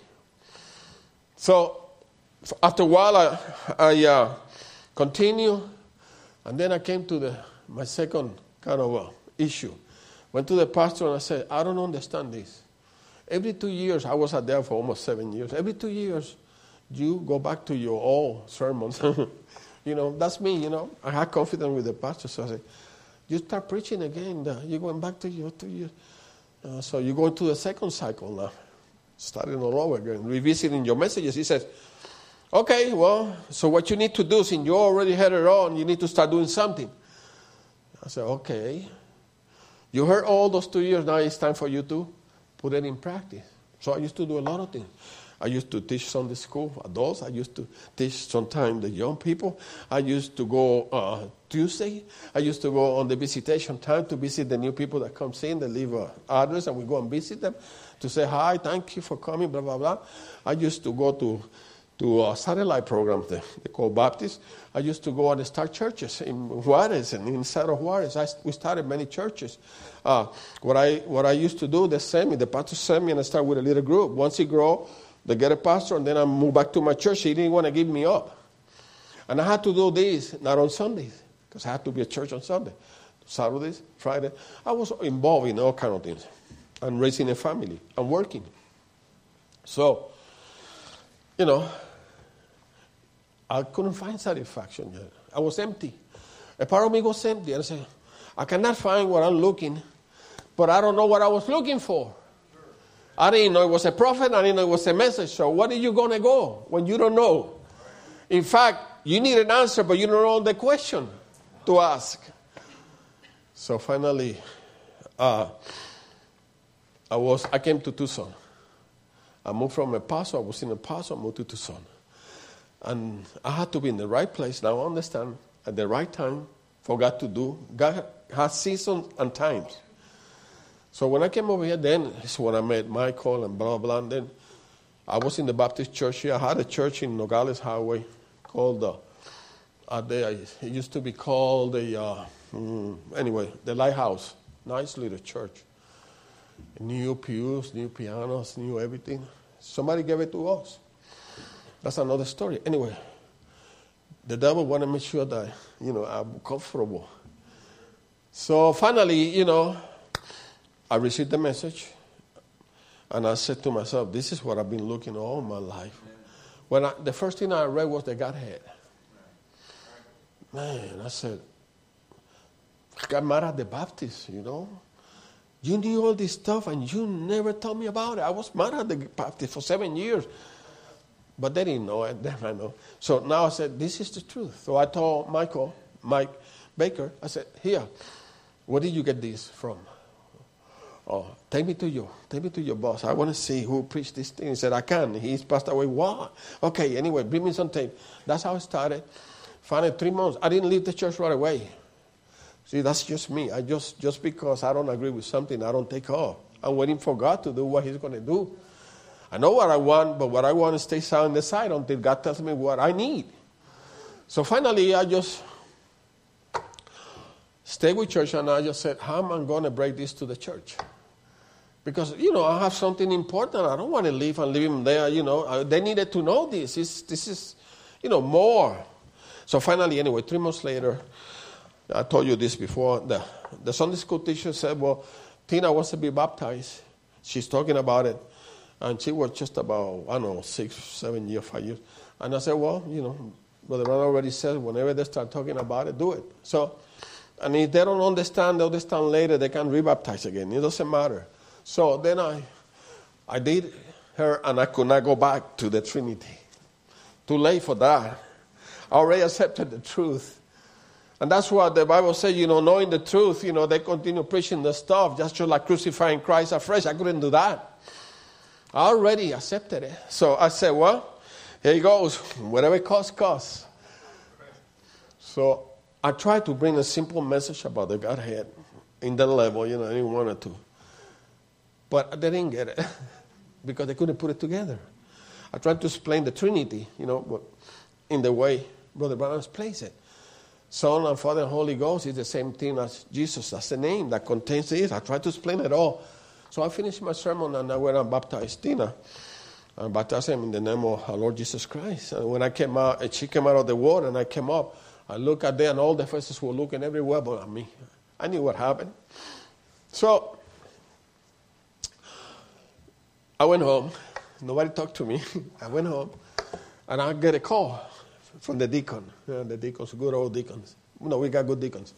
So after a while, I, I uh, continued. And then I came to the my second kind of uh, issue. Went to the pastor and I said, I don't understand this. Every two years, I was there for almost seven years. Every two years, you go back to your old sermons. You know, that's me, you know. I had confidence with the pastor. So I said, you start preaching again. Uh, you're going back to your two years. Uh, so you go to the second cycle now. Starting all over again. Revisiting your messages. He says, okay, well, so what you need to do, since you already had it on, you need to start doing something. I said, okay. You heard all those two years, now it's time for you to put it in practice. So I used to do a lot of things. I used to teach Sunday school adults. I used to teach sometimes the young people. I used to go uh, Tuesday. I used to go on the visitation time to visit the new people that come in. They leave an address and we go and visit them to say, hi, thank you for coming, blah, blah, blah. I used to go to to a satellite program they, they call Baptist. I used to go and start churches in Juarez and inside of Juarez. I, we started many churches. Uh, what I what I used to do, they sent me, the pastor sent me and I started with a little group. Once he grew, they get a pastor and then I moved back to my church. He didn't want to give me up. And I had to do this, not on Sundays, because I had to be at church on Sunday. Saturdays, Friday. I was involved in all kind of things. And raising a family and working. So, you know, I couldn't find satisfaction yet. I was empty. A part of me was empty. And I said, I cannot find what I'm looking, but I don't know what I was looking for. I didn't know it was a prophet. I didn't know it was a message. So where are you going to go when you don't know? In fact, you need an answer, but you don't know the question to ask. So finally, uh, I was. I came to Tucson. I moved from El Paso. I was in El Paso. I moved to Tucson. And I had to be in the right place. Now I understand, at the right time for God to do. God has seasons and times. So when I came over here, then is when I met Michael and blah, blah, and then I was in the Baptist church here. I had a church in Nogales Highway called, uh, uh, the, it used to be called, the, uh, mm, anyway, the Lighthouse. Nice little church. New pews, new pianos, new everything. Somebody gave it to us. That's another story. Anyway, the devil wanted to make sure that, you know, I'm comfortable. So finally, you know, I received the message, and I said to myself, this is what I've been looking all my life. When I, the first thing I read was the Godhead. Man, I said, I got mad at the Baptists, you know. You knew all this stuff, and you never told me about it. I was mad at the Baptists for seven years. But they didn't know it. Then I know. So now I said, this is the truth. So I told Michael, Mike Baker, I said, here, where did you get this from? Oh, take me to you. Take me to your boss. I want to see who preached this thing. He said, I can. He's passed away. What? Okay, anyway, bring me some tape. That's how I started. Finally, three months. I didn't leave the church right away. See, that's just me. I just, just because I don't agree with something, I don't take off. I'm waiting for God to do what he's going to do. I know what I want, but what I want is stay on the side until God tells me what I need. So finally, I just stayed with church, and I just said, how am I going to break this to the church? Because, you know, I have something important. I don't want to leave and leave them there, you know. They needed to know this. It's, this is, you know, more. So finally, anyway, three months later, I told you this before, the, the Sunday school teacher said, well, Tina wants to be baptized. She's talking about it. And she was just about, I don't know, six, seven years, five years. And I said, well, you know, Brother Brown already said, whenever they start talking about it, do it. So, and if they don't understand, they'll understand later, they can rebaptize again. It doesn't matter. So then I I did her, and I could not go back to the Trinity. Too late for that. I already accepted the truth. And that's what the Bible says, you know, knowing the truth, you know, they continue preaching the stuff, just like crucifying Christ afresh. I couldn't do that. I already accepted it. So I said, well, here it goes. Whatever it costs, costs. So I tried to bring a simple message about the Godhead in that level, you know, I didn't want to. But they didn't get it because they couldn't put it together. I tried to explain the Trinity, you know, but in the way Brother Branham explains it. Son and Father and Holy Ghost is the same thing as Jesus. That's the name that contains it. I tried to explain it all. So I finished my sermon, and I went and baptized Tina. I baptized him in the name of our Lord Jesus Christ. And when I came out, and she came out of the water, and I came up, I looked at them, and all the faces were looking everywhere but at me. I knew what happened. So I went home. Nobody talked to me. I went home, and I get a call from the deacon. Yeah, the deacons, good old deacons. No, we got good deacons.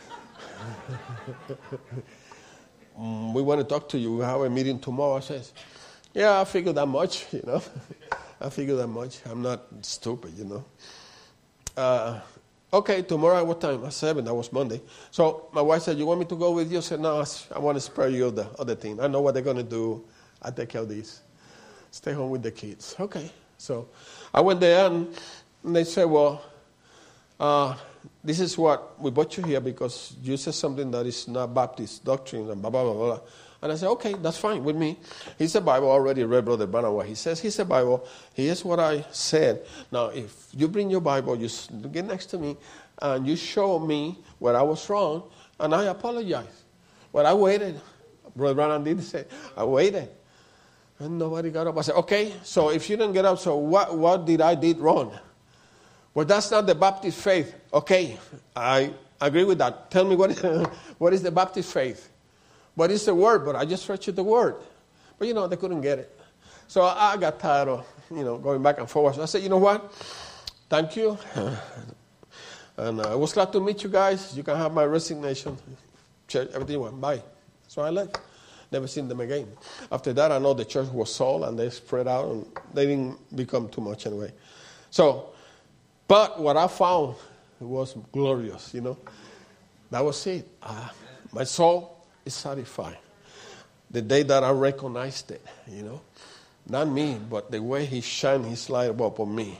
um, we want to talk to you. We have a meeting tomorrow. I says, yeah, I figure that much, you know. I figure that much. I'm not stupid, you know. Uh, okay, tomorrow at what time? At seven. That was Monday. So my wife said, you want me to go with you? I said, no, I want to spare you of the other thing. I know what they're going to do. I take care of this. Stay home with the kids. Okay. So I went there, and, and they said, well, uh, this is what we brought you here because you said something that is not Baptist doctrine and blah, blah, blah, blah. And I said, okay, that's fine with me. He's a Bible. I already read Brother Branham what he says. He's a Bible. Here's what I said. Now, if you bring your Bible, you get next to me, and you show me where I was wrong, and I apologize. Well, I waited. Brother Branham did say, I waited. And nobody got up. I said, okay, so if you didn't get up, so what, what did I did wrong? Well, that's not the Baptist faith. Okay, I agree with that. Tell me what is, what is the Baptist faith? What is the word? But I just read you the word. But, you know, they couldn't get it. So I got tired of, you know, going back and forth. So I said, you know what? Thank you. And uh, I was glad to meet you guys. You can have my resignation. Church, everything went by. So I left. Never seen them again. After that, I know the church was sold and they spread out, and they didn't become too much anyway. So, but what I found was glorious, you know. That was it. Uh, my soul is satisfied. The day that I recognized it, you know. Not me, but the way he shined his light upon me.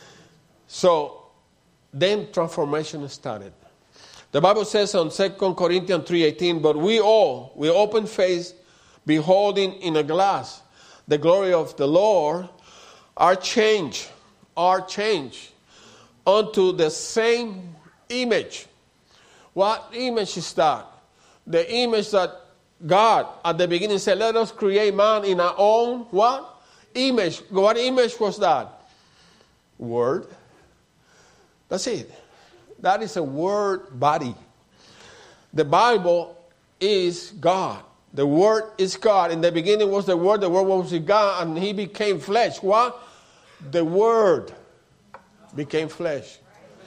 So, then transformation started. The Bible says on Second Corinthians three eighteen, but we all, with open face, beholding in a glass the glory of the Lord, are changed, are changed unto the same image. What image is that? The image that God at the beginning said, let us create man in our own what? Image. What image was that? Word. That's it. That is a word body. The Bible is God. The Word is God. In the beginning was the Word. The Word was with God, and He became flesh. What? The Word became flesh.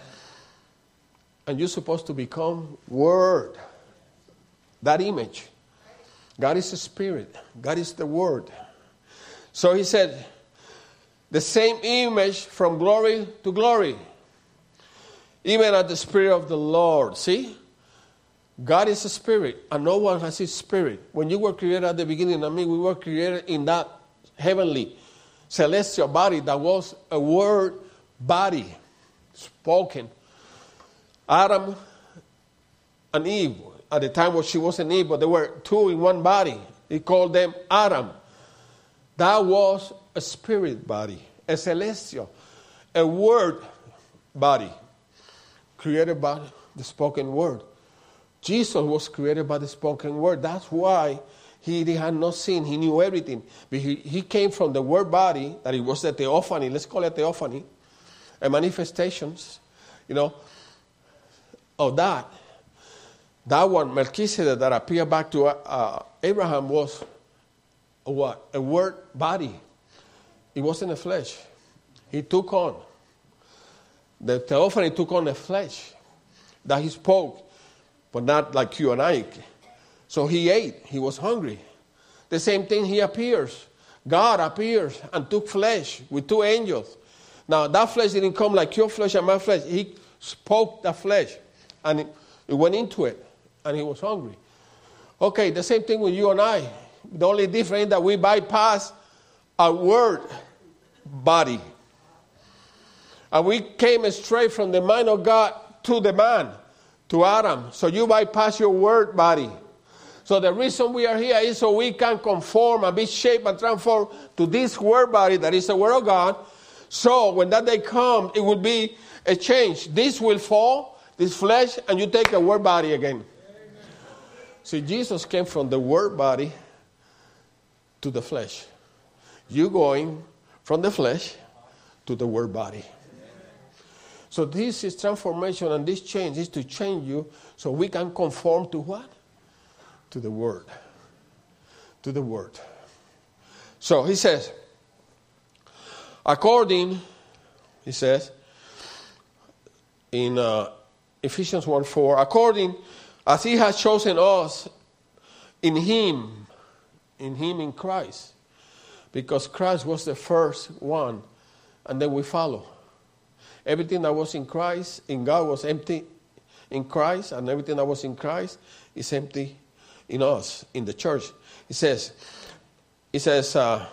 And you're supposed to become Word. That image. God is the Spirit. God is the Word. So He said, the same image from glory to glory. Even at the Spirit of the Lord. See? God is a spirit, and no one has his spirit. When you were created at the beginning, I mean, we were created in that heavenly, celestial body that was a word body, spoken. Adam and Eve, at the time when she wasn't Eve, but they were two in one body. He called them Adam. That was a spirit body, a celestial, a word body. created by the spoken word. Jesus was created by the spoken word. That's why he, he had no sin. He knew everything. But he, he came from the word body, that it was the theophany. Let's call it theophany. And manifestations, you know, of that. That one, Melchizedek, that appeared back to uh, Abraham, was a what? A word body. It wasn't a flesh. He took on. The theophany took on the flesh that he spoke, but not like you and I. So he ate. He was hungry. The same thing, he appears. God appears and took flesh with two angels. Now, that flesh didn't come like your flesh and my flesh. He spoke the flesh, and it, it went into it, and he was hungry. Okay, the same thing with you and I. The only difference is that we bypass our word body. And we came straight from the mind of God to the man, to Adam. So you bypass your word body. So the reason we are here is so we can conform and be shaped and transformed to this word body that is the word of God. So when that day comes, it will be a change. This will fall, this flesh, and you take a word body again. Amen. See, Jesus came from the word body to the flesh. You going from the flesh to the word body. So this is transformation, and this change is to change you so we can conform to what? To the word. To the word. So he says, according, he says, in uh, Ephesians one four, according as he has chosen us in him, in him in Christ, because Christ was the first one, and then we follow. Everything that was in Christ, in God, was empty in Christ, and everything that was in Christ is empty in us, in the church. He says, he says, uh,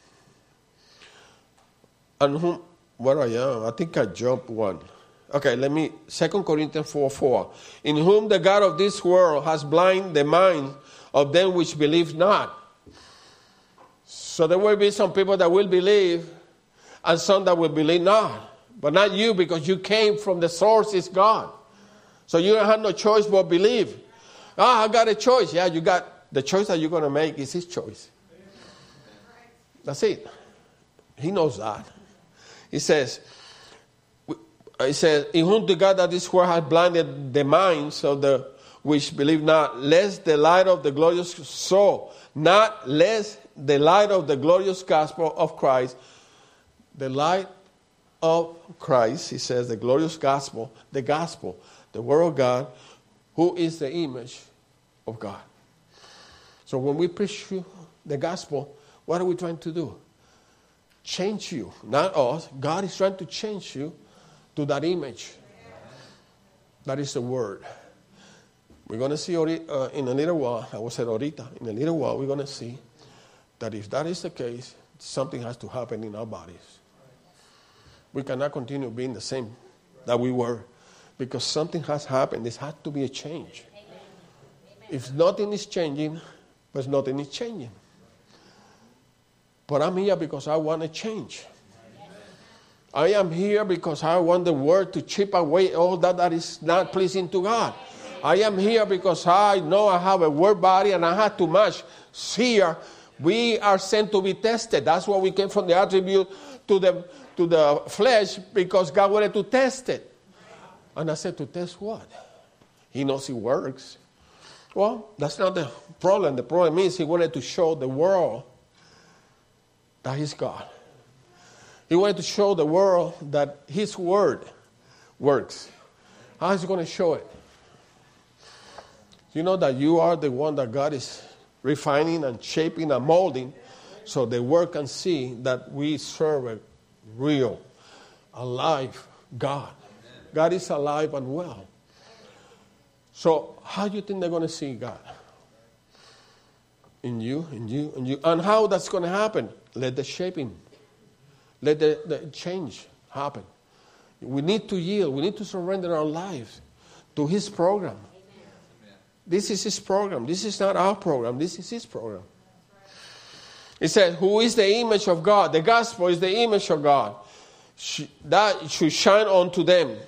and whom, where I am, I think I jumped one. Okay, let me, Second Corinthians four four. In whom the God of this world has blinded the minds of them which believe not. So there will be some people that will believe, and some that will believe not. But not you, because you came from the source is God. So you don't have no choice but believe. Ah, I got a choice. Yeah, you got the choice that you're going to make is his choice. That's it. He knows that. He says, he says, in whom the God that this world has blinded the minds of the which believe not, lest the light of the glorious soul, not lest the light of the glorious gospel of Christ, the light of Christ, he says, the glorious gospel, the gospel, the word of God, who is the image of God. So when we preach you the gospel, what are we trying to do? Change you, not us. God is trying to change you to that image. That is the word. We're going to see uh, in a little while, I will say ahorita, in a little while, we're going to see that if that is the case, something has to happen in our bodies. We cannot continue being the same that we were, because something has happened. There has to be a change. Amen. If nothing is changing, but nothing is changing. But I'm here because I want to change. Amen. I am here because I want the word to chip away all that that is not pleasing to God. Amen. I am here because I know I have a word body and I have too much. Here, we are sent to be tested. That's why we came from the attribute to the to the flesh, because God wanted to test it. And I said, to test what? He knows it works. Well, that's not the problem. The problem is he wanted to show the world that he's God. He wanted to show the world that his word works. How is he going to show it? You know that you are the one that God is refining and shaping and molding, so the world can see that we serve a real, alive God. God is alive and well. So how do you think they're going to see God? In you, in you, in you. And how that's going to happen? Let the shaping, let the, the change happen. We need to yield. We need to surrender our lives to his program. Amen. This is his program. This is not our program. This is his program. It says, who is the image of God? The gospel is the image of God. That should shine onto them.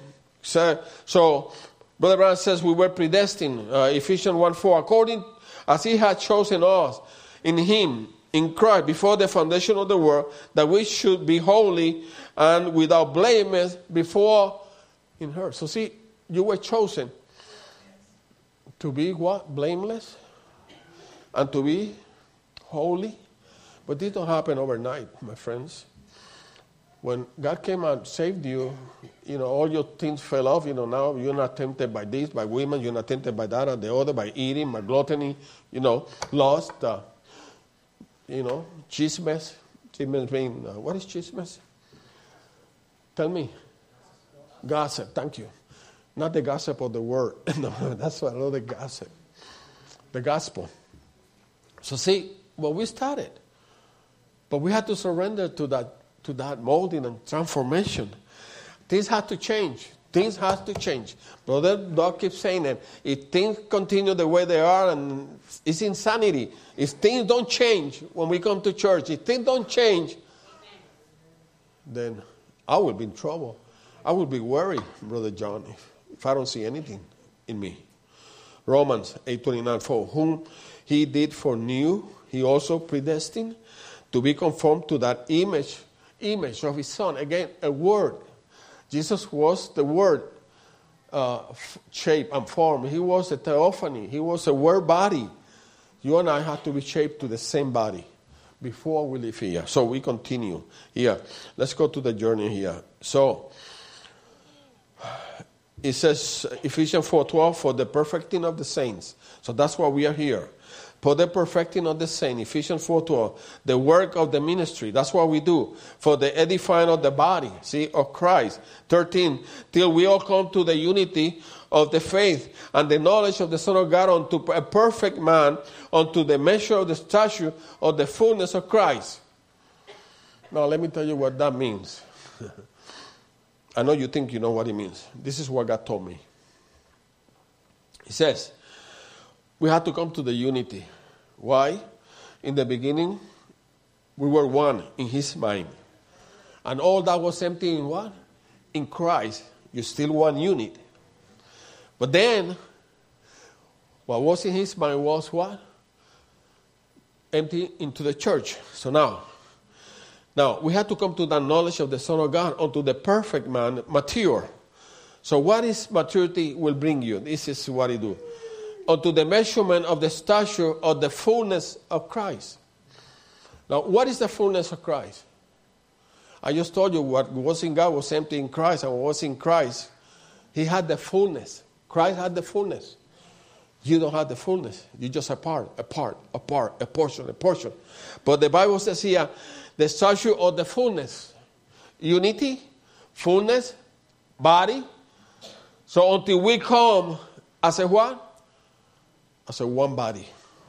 So, so Brother Brown says we were predestined, uh, Ephesians one four, according as he had chosen us in him, in Christ, before the foundation of the world, that we should be holy and without blameless before in her. So see, you were chosen to be what? Blameless and to be holy. But this don't happen overnight, my friends. When God came and saved you, you know, all your things fell off. You know, now you're not tempted by this, by women. You're not tempted by that or the other, by eating, by gluttony, you know, lust, uh, you know, chismes. Chismes mean, uh, what is chismes? Tell me. Gossip, thank you. Not the gossip of the word. No, that's what I know, the gossip. The gospel. So see, well, we started. But we had to surrender to that to that molding and transformation. Things have to change. Things have to change. Brother Doug keeps saying that if things continue the way they are, and it's insanity. If things don't change when we come to church, if things don't change, then I will be in trouble. I will be worried, Brother John, if, if I don't see anything in me. Romans eight twenty-nine, for whom he did foreknew, he also predestined to be conformed to that image image of his son. Again, a word. Jesus was the word uh, shape and form. He was a theophany. He was a word body. You and I have to be shaped to the same body before we leave here. So we continue here. Let's go to the journey here. So it says Ephesians four twelve, for the perfecting of the saints. So that's why we are here. For the perfecting of the saint, Ephesians four twelve, the work of the ministry, that's what we do. For the edifying of the body, see, of Christ. thirteen, till we all come to the unity of the faith and the knowledge of the Son of God, unto a perfect man, unto the measure of the stature of the fullness of Christ. Now let me tell you what that means. I know you think you know what it means. This is what God told me. He says, we have to come to the unity. Why? In the beginning, we were one in his mind. And all that was empty in what? In Christ. You're still one unit. But then, what was in his mind was what? Empty into the church. So now, now we have to come to the knowledge of the Son of God, unto the perfect man, mature. So what is maturity will bring you? This is what it do. Unto the measurement of the stature of the fullness of Christ. Now, what is the fullness of Christ? I just told you what was in God was empty in Christ, and what was in Christ, he had the fullness. Christ had the fullness. You don't have the fullness. You're just a part, a part, a part, a portion, a portion. But the Bible says here, the stature of the fullness. Unity, fullness, body. So until we come as a what? As a one body.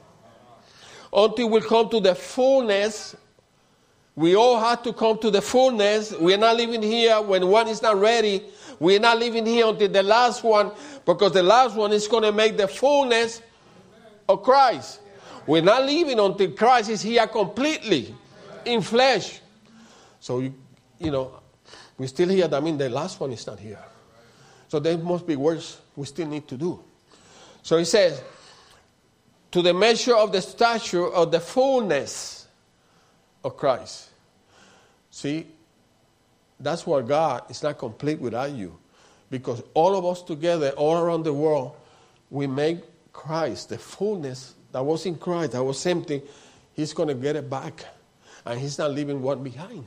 Until we come to the fullness, we all have to come to the fullness. We're not living here when one is not ready. We're not living here until the last one, because the last one is going to make the fullness of Christ. We're not living until Christ is here completely in flesh. So, you, you know, we're still here. That means the last one is not here. So there must be works we still need to do. So he says, to the measure of the stature of the fullness of Christ. See, that's where God is not complete without you. Because all of us together, all around the world, we make Christ, the fullness that was in Christ, that was empty, he's going to get it back. And he's not leaving one behind.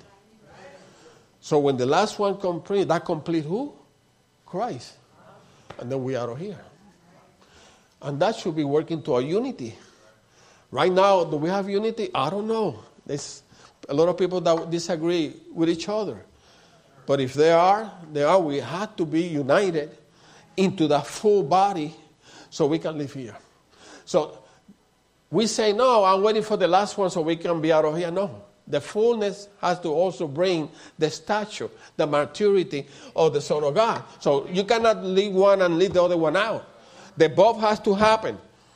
So when the last one complete, that complete who? Christ. And then we are here. And that should be working to our unity. Right now, do we have unity? I don't know. There's a lot of people that disagree with each other. But if they are, they are. We have to be united into the full body so we can live here. So we say, no, I'm waiting for the last one so we can be out of here. No. The fullness has to also bring the stature, the maturity of the Son of God. So you cannot leave one and leave the other one out. The both has to happen.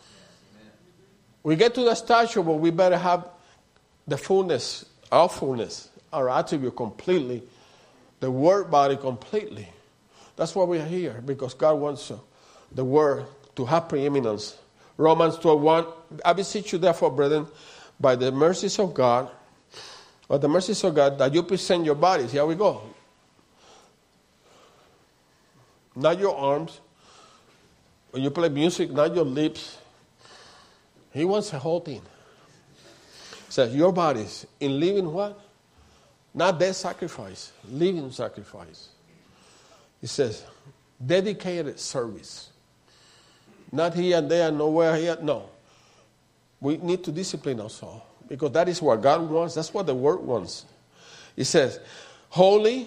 We get to the stature, but we better have the fullness, our fullness, our attribute completely, the word body completely. That's why we are here, because God wants uh, the word to have preeminence. Romans twelve one, I beseech you therefore, brethren, by the mercies of God, or the mercies of God, that you present your bodies. Here we go. Not your arms. When you play music, not your lips. He wants the whole thing. Says your bodies in living what? Not dead sacrifice, living sacrifice. He says dedicated service. Not here and there, nowhere here. No. We need to discipline ourselves, because that is what God wants. That's what the Word wants. He says, holy,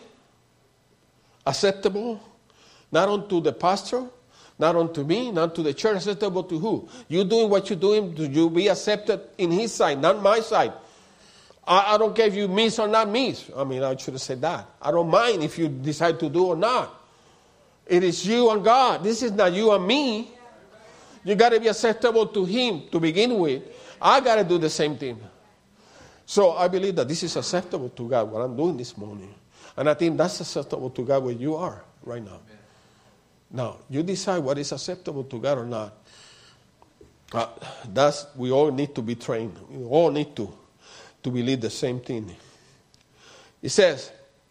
acceptable, not unto the pastor, not unto me, not to the church, acceptable to who? You doing what you're doing, do you be accepted in His sight, not my sight. I, I don't care if you miss or not miss. I mean, I should have said that. I don't mind if you decide to do or not. It is you and God. This is not you and me. You got to be acceptable to Him to begin with. I got to do the same thing. So I believe that this is acceptable to God, what I'm doing this morning. And I think that's acceptable to God where you are right now. Amen. Now, you decide what is acceptable to God or not. Uh, that's, we all need to be trained. We all need to, to believe the same thing. It says,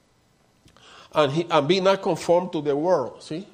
and, he, and be not conformed to the world, see?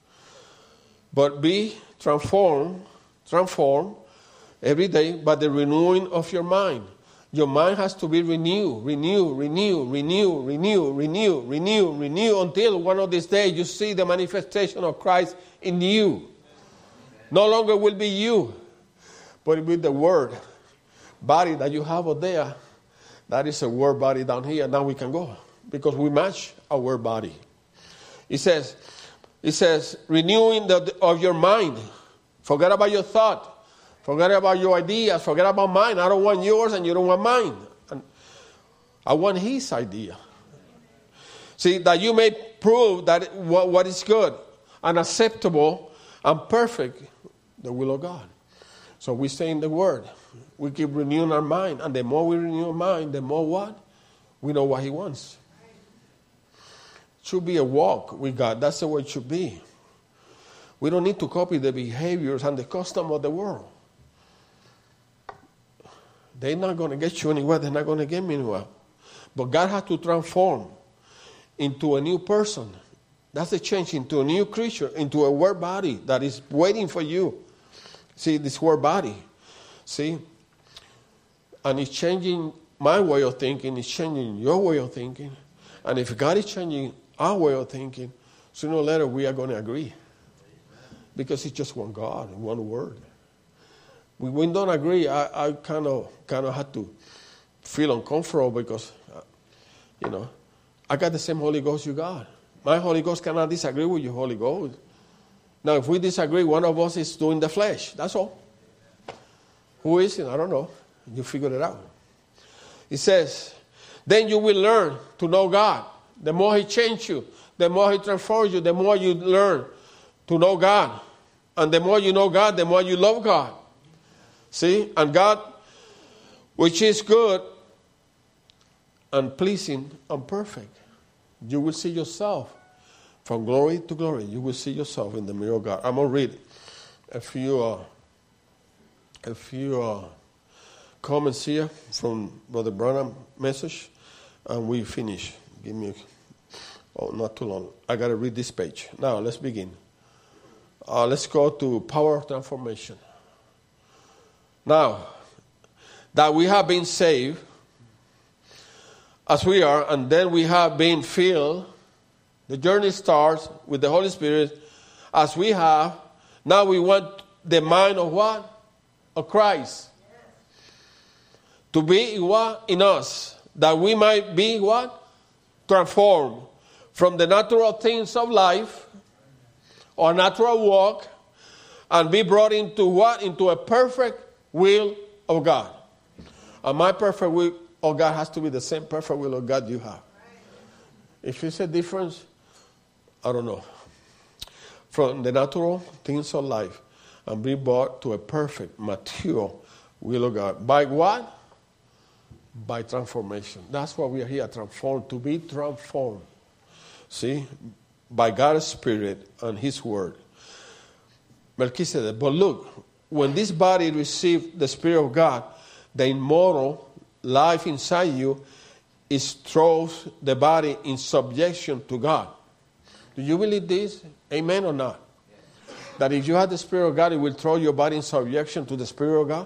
But be transformed, transformed every day by the renewing of your mind. Your mind has to be renewed, renewed, renewed, renewed, renewed, renewed, renewed, renewed, until one of these days you see the manifestation of Christ in you. No longer will be you, but it will be the Word body that you have out there. That is a Word body down here. Now we can go, because we match our Word body. It says, it says, renewing the, of your mind. Forget about your thought. Forget about your ideas. Forget about mine. I don't want yours and you don't want mine. And I want His idea. See, that you may prove that what, what is good and acceptable and perfect, the will of God. So we stay in the Word. We keep renewing our mind. And the more we renew our mind, the more what? We know what He wants. It should be a walk with God. That's the way it should be. We don't need to copy the behaviors and the custom of the world. They're not going to get you anywhere. They're not going to get me anywhere. But God has to transform into a new person. That's the change, into a new creature, into a word body that is waiting for you. See, this word body. See? And it's changing my way of thinking. It's changing your way of thinking. And if God is changing our way of thinking, sooner or later we are going to agree. Because it's just one God, one word. When we don't agree, I, I kind of kind of had to feel uncomfortable because, uh, you know, I got the same Holy Ghost you got. My Holy Ghost cannot disagree with your Holy Ghost. Now, if we disagree, one of us is doing the flesh. That's all. Who is it? I don't know. You figure it out. It says, then you will learn to know God. The more He changes you, the more He transforms you, the more you learn to know God. And the more you know God, the more you love God. See? And God, which is good and pleasing and perfect. You will see yourself from glory to glory. You will see yourself in the mirror of God. I'm going to read a few, uh, a few uh, comments here from Brother Branham's message, and we finish. Give me, oh, not too long. I got to read this page. Now, let's begin. Uh, let's go to power of transformation. Now, that we have been saved, as we are, and then we have been filled, the journey starts with the Holy Spirit, as we have. Now we want the mind of what? Of Christ. To be what? In us. That we might be what? Transformed from the natural things of life, or natural walk, and be brought into what? Into a perfect will of God. And my perfect will of God has to be the same perfect will of God you have. If it's a difference, I don't know. From the natural things of life, and be brought to a perfect, mature will of God. By what? By transformation. That's why we are here, transformed, to be transformed. See? by God's Spirit and His Word. Melchizedek. But look, when this body received the Spirit of God, the immortal life inside you is throws the body in subjection to God. Do you believe this? Amen or not? Yes. That if you have the Spirit of God, it will throw your body in subjection to the Spirit of God?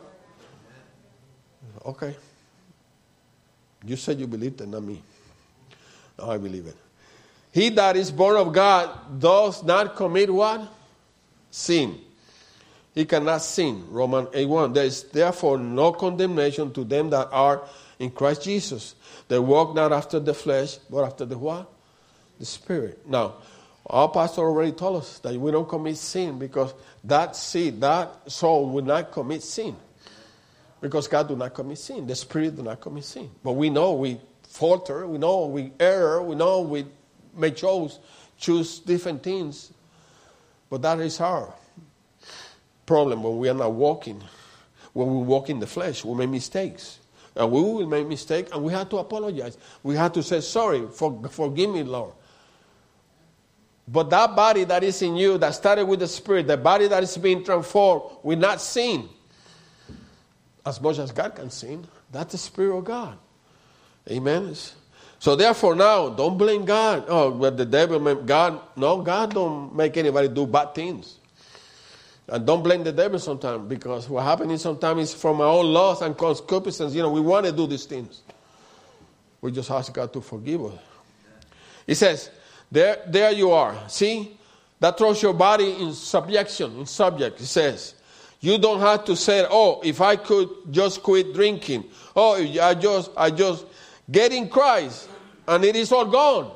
Okay. You said you believed it, not me. No, I believe it. He that is born of God does not commit what? Sin. He cannot sin. Romans eight one. There is therefore no condemnation to them that are in Christ Jesus. They walk not after the flesh, but after the what? The Spirit. Now, our pastor already told us that we don't commit sin because that seed, that soul will not commit sin. Because God do not commit sin. The Spirit do not commit sin. But we know we falter. We know we err. We know we may choose, choose different things. But that is our problem when we are not walking. When we walk in the flesh, we make mistakes. And we will make mistakes, and we have to apologize. We have to say, sorry, for, forgive me, Lord. But that body that is in you, that started with the Spirit, the body that is being transformed, will not sin. As much as God can sin, that's the Spirit of God. Amen. So therefore now, don't blame God. Oh, but the devil, God, no, God don't make anybody do bad things. And don't blame the devil sometimes, because what happens sometimes is from our own loss and concupiscence. You know, we want to do these things. We just ask God to forgive us. He says, there, there you are. See, that throws your body in subjection, in subject. He says, you don't have to say, oh, if I could just quit drinking. Oh, I just, I just get in Christ and it is all gone.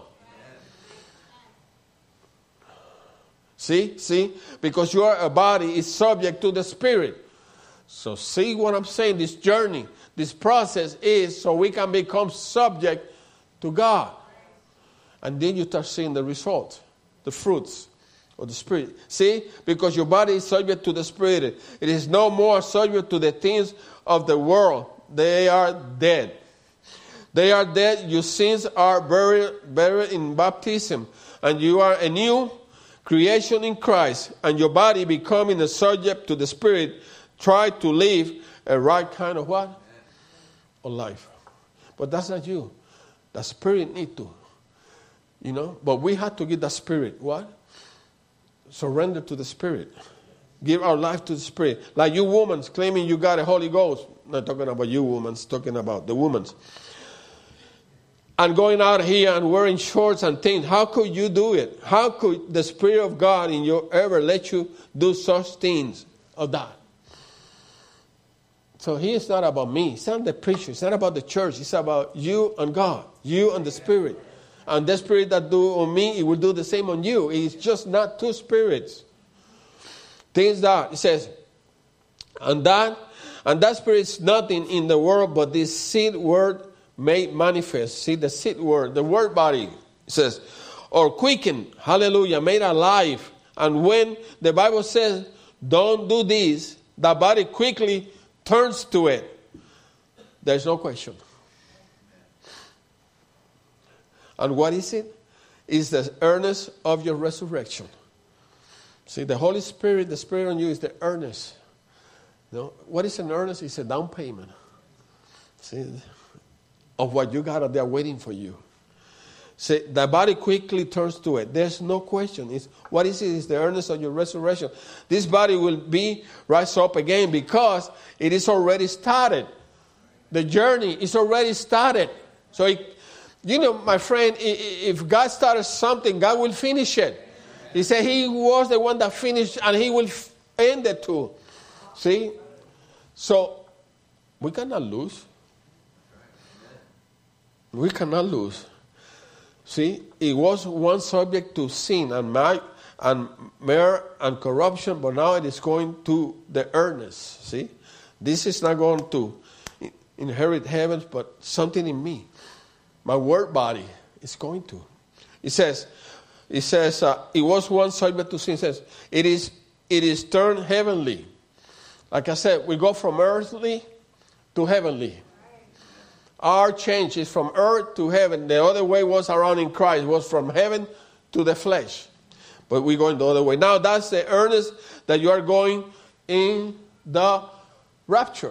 See, see, because your body is subject to the Spirit. So see what I'm saying, this journey, this process is so we can become subject to God. And then you start seeing the results, the fruits of the Spirit. See, because your body is subject to the Spirit. It is no more subject to the things of the world. They are dead. They are dead. Your sins are buried, buried in baptism. And you are a new creation in Christ. And your body becoming a subject to the Spirit. Try to live a right kind of what? Of life. But that's not you. The Spirit need to. You know, but we have to give the Spirit what? Surrender to the Spirit. Give our life to the Spirit. Like you women claiming you got a Holy Ghost. Not talking about you women, talking about the women. And going out here and wearing shorts and things. How could you do it? How could the Spirit of God in you ever let you do such things of that? So he is not about me. It's not the preacher. It's not about the church. It's about you and God. You and the Spirit. And the Spirit that do on me, it will do the same on you. It's just not two spirits. Things that, it says, and that, and that Spirit is nothing in the world but this seed word made manifest. See, the seed word, the word body, it says, or quicken, hallelujah, made alive. And when the Bible says, don't do this, the body quickly turns to it. There's no question. And what is it? It's the earnest of your resurrection. See, the Holy Spirit, the Spirit on you is the earnest. You know, what is an earnest? It's a down payment. See, of what you got there waiting for you. See, the body quickly turns to it. There's no question. It's, what is it? It's the earnest of your resurrection. This body will be rise up again because it is already started. The journey is already started. So it, you know, my friend, if God started something, God will finish it. He said he was the one that finished and he will end it too. See? So, we cannot lose. We cannot lose. See? It was one subject to sin and my, and mire and corruption, but now it is going to the earnest. See? This is not going to inherit heaven, but something in me. My word body is going to. It says, it says, uh, it was one subject to sin. It says, it is, it is turned heavenly. Like I said, we go from earthly to heavenly. Our change is from earth to heaven. The other way was around in Christ. It was from heaven to the flesh. But we're going the other way. Now that's the earnest that you are going in the rapture.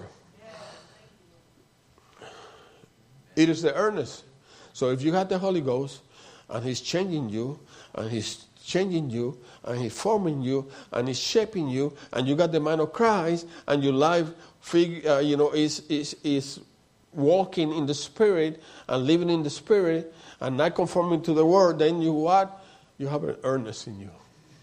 It is the earnest. So if you have the Holy Ghost and He's changing you, and He's changing you, and He's forming you, and He's shaping you, and you got the mind of Christ, and your life, uh, you know, is is is walking in the Spirit and living in the Spirit, and not conforming to the world, then you what? You have an earnest in you.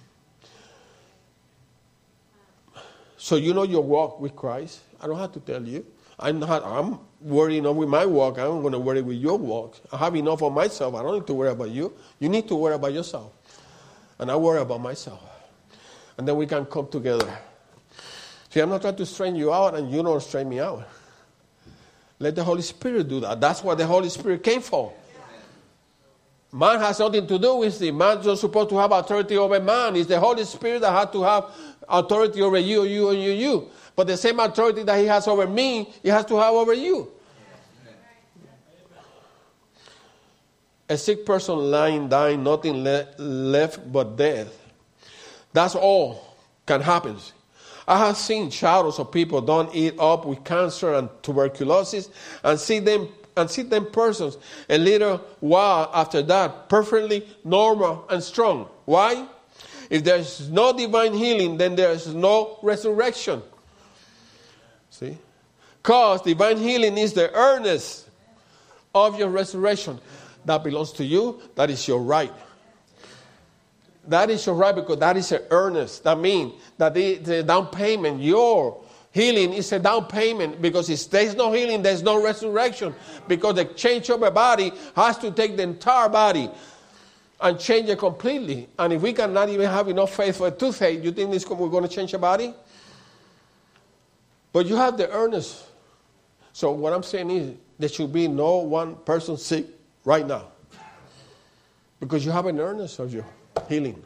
So you know your walk with Christ. I don't have to tell you. I'm not. I'm worrying enough with my walk. I'm going to worry with your walk. I have enough of myself. I don't need to worry about you. You need to worry about yourself. And I worry about myself. And then we can come together. See, I'm not trying to strain you out, and you don't strain me out. Let the Holy Spirit do that. That's what the Holy Spirit came for. Man has nothing to do with it. Man's not supposed to have authority over man. It's the Holy Spirit that has to have authority over you, you, and you, you. But the same authority that He has over me, He has to have over you. A sick person lying, dying, nothing le- left but death. That's all can happen. I have seen shadows of people done eat up with cancer and tuberculosis, and see them and see them persons a little while after that perfectly normal and strong. Why? If there is no divine healing, then there is no resurrection. See? Because divine healing is the earnest of your resurrection. That belongs to you. That is your right. That is your right because that is an earnest. That means that the, the down payment, your healing is a down payment, because if there's no healing, there's no resurrection. Because the change of a body has to take the entire body and change it completely. And if we cannot even have enough faith for a toothache, you think this, we're going to change a body? But you have the earnest. So what I'm saying is there should be no one person sick right now. Because you have an earnest of your healing.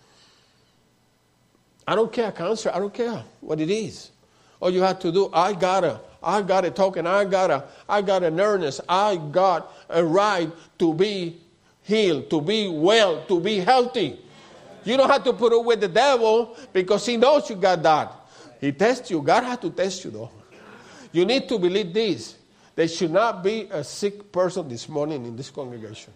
I don't care cancer. I don't care what it is. All you have to do, I gotta, I got a token, I gotta, I got an earnest, I got a right to be healed, to be well, to be healthy. You don't have to put up with the devil because he knows you got that. He tests you. God has to test you though. You need to believe this. There should not be a sick person this morning in this congregation.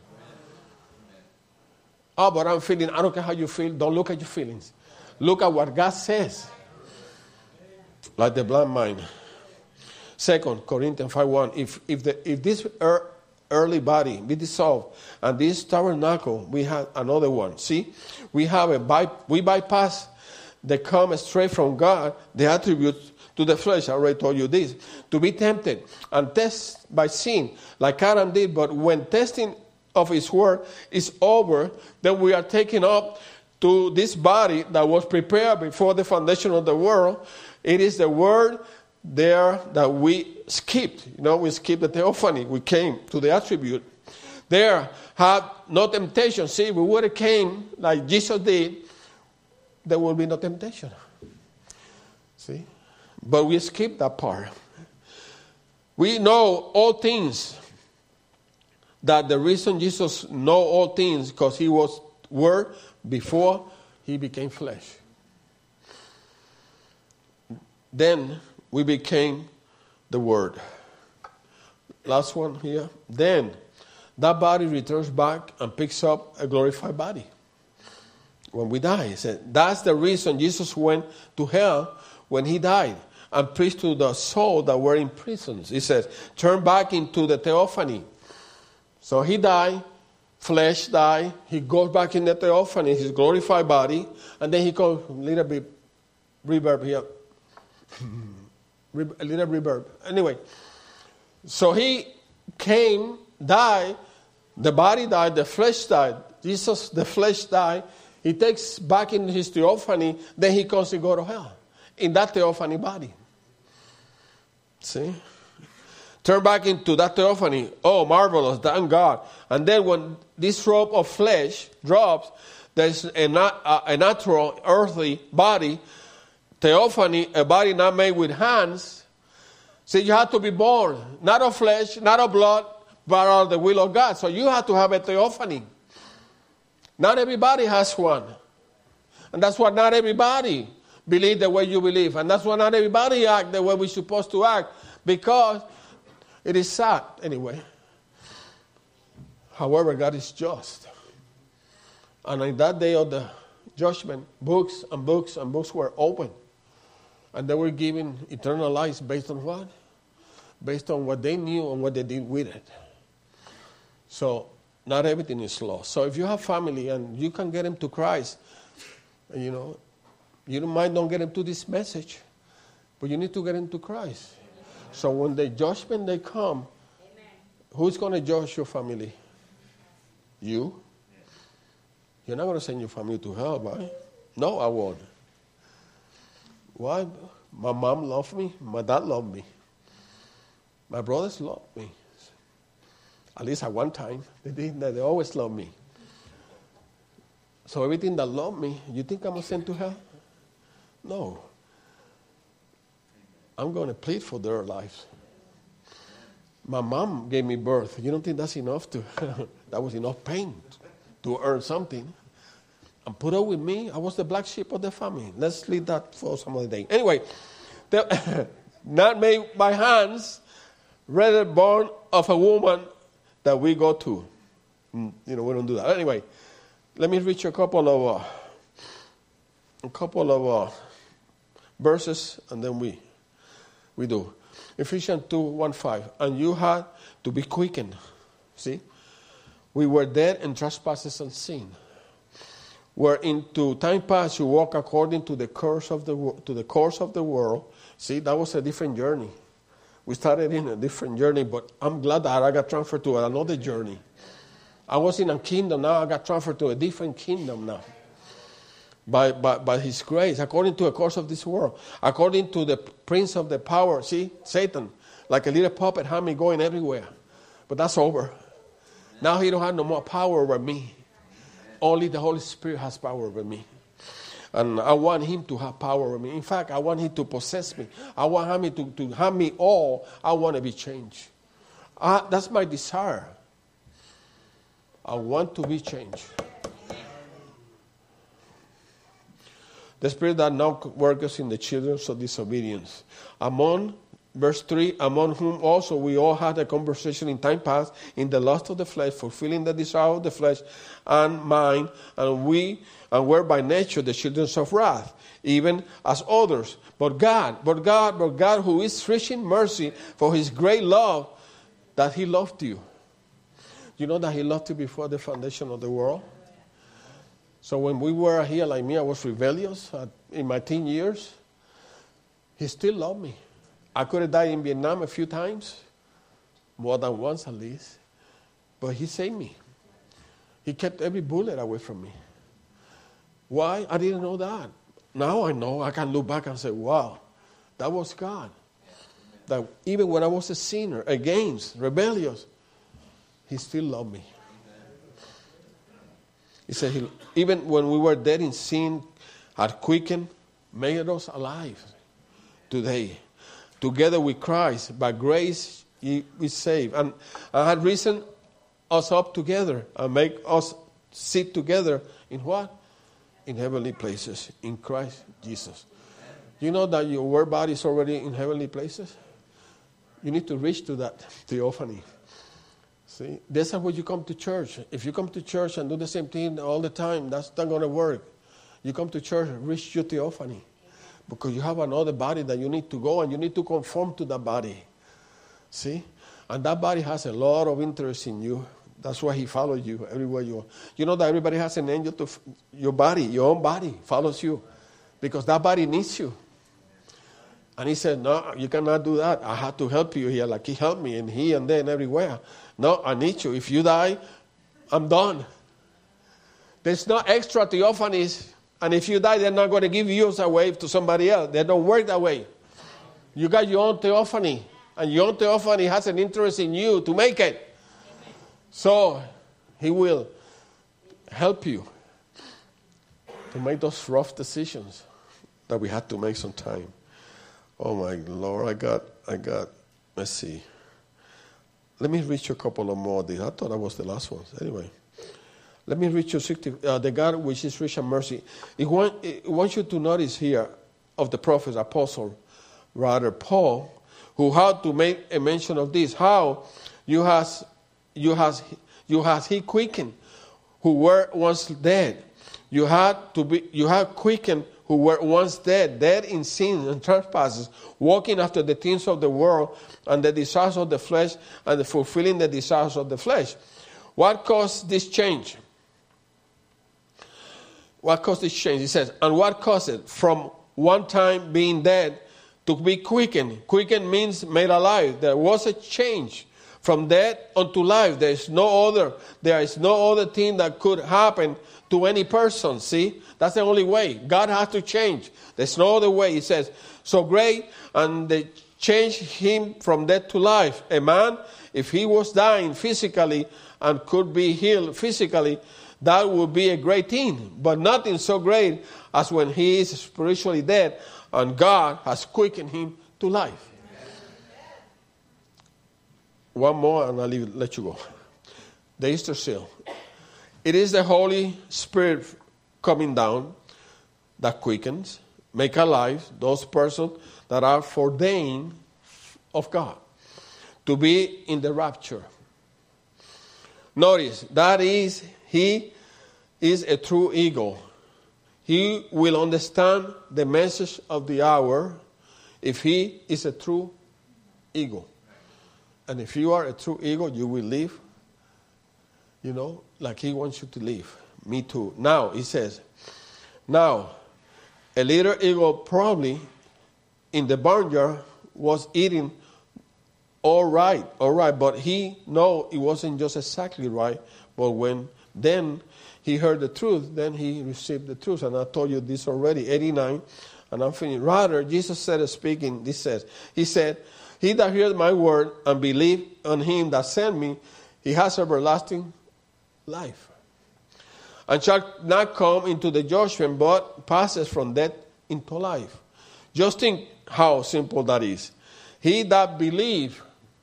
Oh, but I'm feeling, I don't care how you feel. Don't look at your feelings. Look at what God says. Like the blind man. Second Corinthians five one. If if the if this er, early body be dissolved and this tabernacle we have another one. See, we have a by, we bypass the come straight from God, the attributes to the flesh. I already told you this. To be tempted and tested by sin, like Adam did. But when testing of His word is over, then we are taken up to this body that was prepared before the foundation of the world. It is the word there that we skipped. You know, we skipped the theophany. We came to the attribute. There had no temptation. See, if we would have came like Jesus did, there will be no temptation. See? But we skipped that part. We know all things. That the reason Jesus know all things, because He was Word before He became flesh. Then we became the Word. Last one here. Then that body returns back and picks up a glorified body. When we die, he said, that's the reason Jesus went to hell when He died and preached to the soul that were in prisons. He says, turn back into the theophany. So He died, flesh died, He goes back in the theophany, His glorified body, and then He goes, a little bit reverb here. A little reverb. Anyway, so He came, died, the body died, the flesh died. Jesus, the flesh died. He takes back in His theophany, then He comes to go to hell in that theophany body. See? Turn back into that theophany. Oh, marvelous, thank God. And then when this robe of flesh drops, there's a, a natural earthly body, theophany, a body not made with hands. See, you have to be born, not of flesh, not of blood, but of the will of God. So you have to have a theophany. Not everybody has one. And that's why not everybody believe the way you believe. And that's why not everybody act the way we're supposed to act. Because it is sad, anyway. However, God is just. And in that day of the judgment, books and books and books were opened. And they were given eternal lives based on what? Based on what they knew and what they did with it. So, not everything is lost. So if you have family and you can get them to Christ, you know, you don't mind don't get them to this message, but you need to get them to Christ. So when the judgment they come, Amen. Who's going to judge your family? You? You're not going to send your family to hell, right? No, I won't. Why? My mom loved me. My dad loved me. My brothers loved me. At least at one time. They did. They always loved me. So everything that loved me, you think I'm going to send to hell? No. I'm going to plead for their lives. My mom gave me birth. You don't think that's enough to, that was enough pain to earn something. And put up with me, I was the black sheep of the family. Let's leave that for some other day. Anyway, the, not made by hands, rather born of a woman that we go to. You know, we don't do that. Anyway, let me read you a couple of uh, a couple of uh, verses, and then we we do. Ephesians two, one, five. And you had to be quickened. See? We were dead in trespasses and sin. Where into time past you walk according to the course of the to the course of the world. See, that was a different journey. We started in a different journey, but I'm glad that I got transferred to another journey. I was in a kingdom, now I got transferred to a different kingdom now. By, by, by His grace, according to the course of this world. According to the prince of the power, see, Satan, like a little puppet had me going everywhere. But that's over. Now he don't have no more power over me. Only the Holy Spirit has power over me. And I want Him to have power over me. In fact, I want Him to possess me. I want Him to, to have me all. I want to be changed. I, that's my desire. I want to be changed. The Spirit that now works in the children of disobedience. Among, verse three, among whom also we all had a conversation in time past, in the lust of the flesh, fulfilling the desire of the flesh and mind, and we and were by nature the children of wrath, even as others. But God, but God, but God, who is rich in mercy, for His great love, that He loved you. You know that He loved you before the foundation of the world? So when we were here, like me, I was rebellious in my teen years. He still loved me. I could have died in Vietnam a few times, more than once at least. But He saved me. He kept every bullet away from me. Why? I didn't know that. Now I know. I can look back and say, wow, that was God. That even when I was a sinner, against, rebellious, He still loved me. He said, he, even when we were dead in sin, had quickened, made us alive today. Together with Christ, by grace ye we saved. And, and had risen us up together and make us sit together in what? In heavenly places, in Christ Jesus. You know that your word body is already in heavenly places? You need to reach to that theophany. See, that's how you come to church. If you come to church and do the same thing all the time, that's not going to work. You come to church, reach your theophany. Because you have another body that you need to go and you need to conform to that body. See? And that body has a lot of interest in you. That's why He follows you everywhere you are. You know that everybody has an angel to, f- your body, your own body follows you. Because that body needs you. And He said, no, you cannot do that. I have to help you here like He helped me and He and then everywhere. No, I need you. If you die, I'm done. There's no extra theophanies. And if you die, they're not going to give yours away to somebody else. They don't work that way. You got your own theophany. And your own theophany has an interest in you to make it. Amen. So, He will help you to make those rough decisions that we had to make sometime. Oh my Lord, I got, I got, let's see. Let me reach a couple of more. I thought that was the last one. Anyway, Let me read you sixty. Uh, the God which is rich in mercy. It, want, it wants you to notice here of the prophets, apostle, rather Paul, who had to make a mention of this. How you has you has you has he quickened who were once dead. You had to be you had quickened who were once dead, dead in sin and trespasses, walking after the things of the world and the desires of the flesh, and the fulfilling the desires of the flesh. What caused this change? What caused this change? He says, and what caused it? From one time being dead to be quickened. Quickened means made alive. There was a change from death unto life. There is no other. There is no other thing that could happen to any person. See, that's the only way. God has to change. There's no other way. He says, so great, and they changed him from death to life. A man, if he was dying physically and could be healed physically, that would be a great thing. But nothing so great as when he is spiritually dead and God has quickened him to life. One more and I'll leave, let you go. The Easter seal. It is the Holy Spirit coming down that quickens, make alive those persons that are ordained of God to be in the rapture. Notice, that is, he is a true eagle. He will understand the message of the hour if he is a true eagle. And if you are a true eagle, you will live, you know, like he wants you to live. Me too. Now, he says, now, a little eagle probably in the barnyard was eating all right, all right, but he know it wasn't just exactly right, but when then he heard the truth, then he received the truth. And I told you this already, eighty-nine, and I'm finished. Rather, Jesus said, speaking, this says, he said, he that hears my word and believe on him that sent me, he has everlasting life, and shall not come into the judgment, but passes from death into life. Just think how simple that is. He that believes.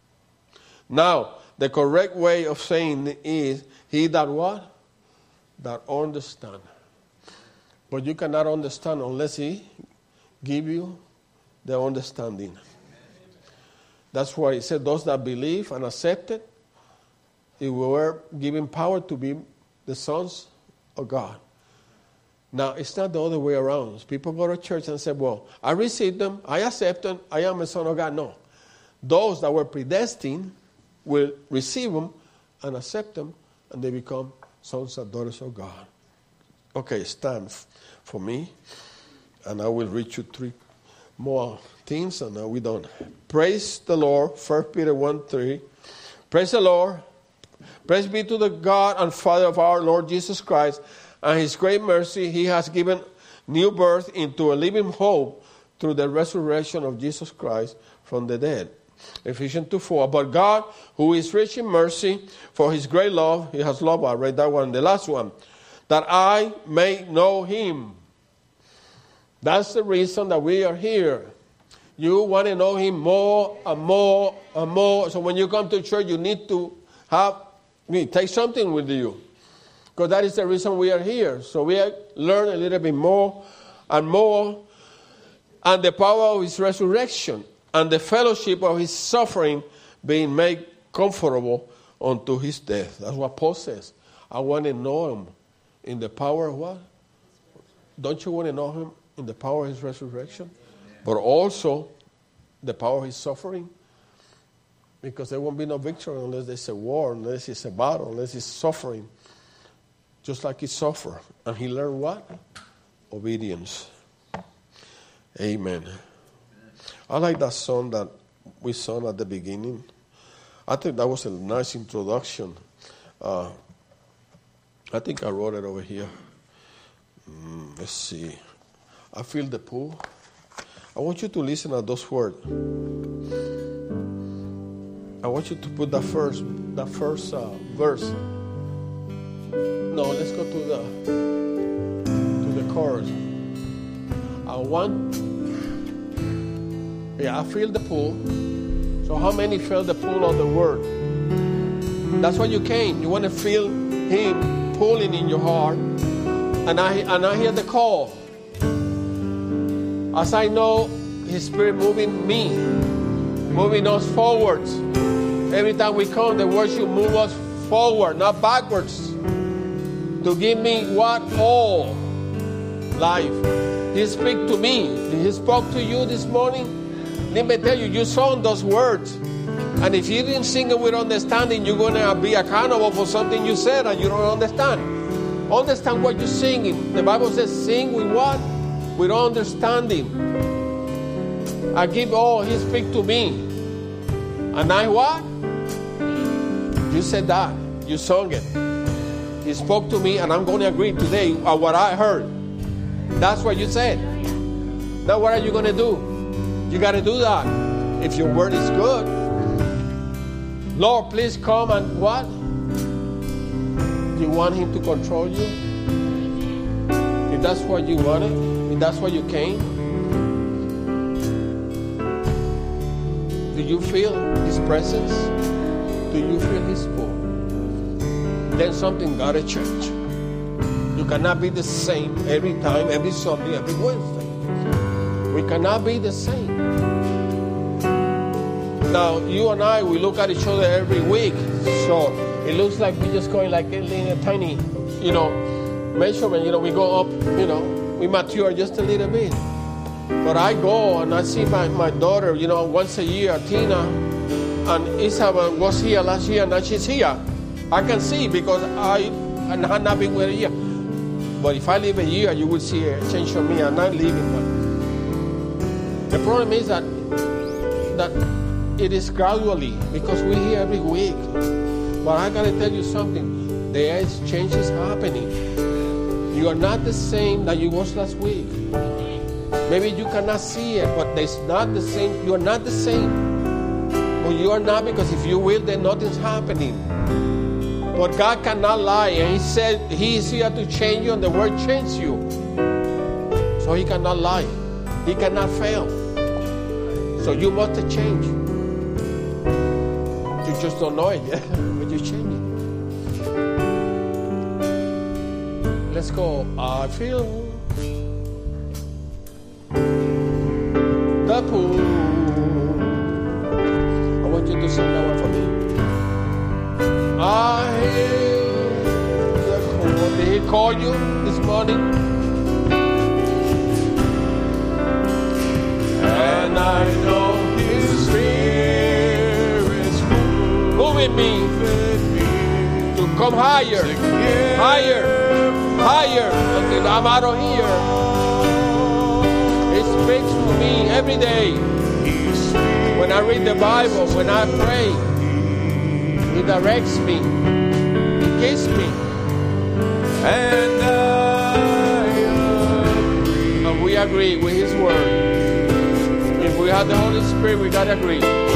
Now, the correct way of saying it is, he that what? That understand. But you cannot understand unless he give you the understanding. That's why he said, those that believe and accept it, they were given power to be the sons of God. Now, it's not the other way around. People go to church and say, well, I received them, I accept them, I am a son of God. No. Those that were predestined will receive them and accept them, and they become sons and daughters of God. Okay, stand for me, and I will read you three more things, and now we're done. Praise the Lord, First Peter one three. Praise the Lord. Praise be to the God and Father of our Lord Jesus Christ, and his great mercy, he has given new birth into a living hope through the resurrection of Jesus Christ from the dead. Ephesians two four. But God, who is rich in mercy, for his great love, he has loved. I read that one, the last one. That I may know him. That's the reason that we are here. You want to know him more and more and more. So when you come to church, you need to have, I mean, take something with you. Because that is the reason we are here. So we learn a little bit more and more. And the power of his resurrection. And the fellowship of his suffering, being made comfortable unto his death. That's what Paul says. I want to know him in the power of what? Don't you want to know him in the power of his resurrection? But also the power of his suffering. Because there won't be no victory unless there's a war, unless it's a battle, unless it's suffering. Just like he suffered. And he learned what? Obedience. Amen. I like that song that we sang at the beginning. I think that was a nice introduction. Uh, I think I wrote it over here. Mm, let's see. I feel the pull. I want you to listen to those words. I want you to put that first, that first uh, verse. No, let's go to the to the chorus. I want. Yeah, I feel the pull. So how many feel the pull of the word? That's why you came. You want to feel him pulling in your heart. And I, and I hear the call. As I know His Spirit moving me, moving us forwards. Every time we come, the worship move us forward, not backwards. To give me what? All life. He speak to me. He spoke to you this morning. Let me tell you, you sung those words. And if you didn't sing it with understanding, you're going to be accountable for something you said and you don't understand. Understand what you're singing. The Bible says, sing with what? With understanding. I give all He speak to me. And I what? You said that. You sung it. He spoke to me, and I'm going to agree today on what I heard. That's what you said. Now what are you going to do? You got to do that. If your word is good. Lord, please come and what? You want Him to control you? If that's what you wanted, if that's what you came, do you feel His presence? Do you feel His pull? Then something got to change. You cannot be the same every time, every Sunday, every Wednesday. We cannot be the same. Now, you and I, we look at each other every week, so it looks like we're just going like in a tiny, you know, measurement. You know, we go up, you know, we mature just a little bit. But I go and I see my, my daughter, you know, once a year, Tina, and Isabel was here last year, and now she's here. I can see because I and have not been with her a year. But if I live a year, you will see a change on me. I'm not leaving. But the problem is that that it is gradually because we're here every week. But I gotta tell you something. There is changes happening. You are not the same that you was last week. Maybe you cannot see it, but it's not the same. You are not the same. But you are not, because if you will, then nothing's happening. But God cannot lie, and He said He is here to change you, and the Word changes you. So He cannot lie. He cannot fail. So you must change. You just don't know it yet, but you're changing. Let's go. I feel the pull. I want you to sing that one for me. I hear the call. Did He call you this morning? And I know His Spirit's moving me to come higher, higher, higher until I'm out of here. It speaks to me every day. When I read the Bible, when I pray, He directs me. He gives me. And I agree. And we agree with His word. If we have the Holy Spirit, we got to agree.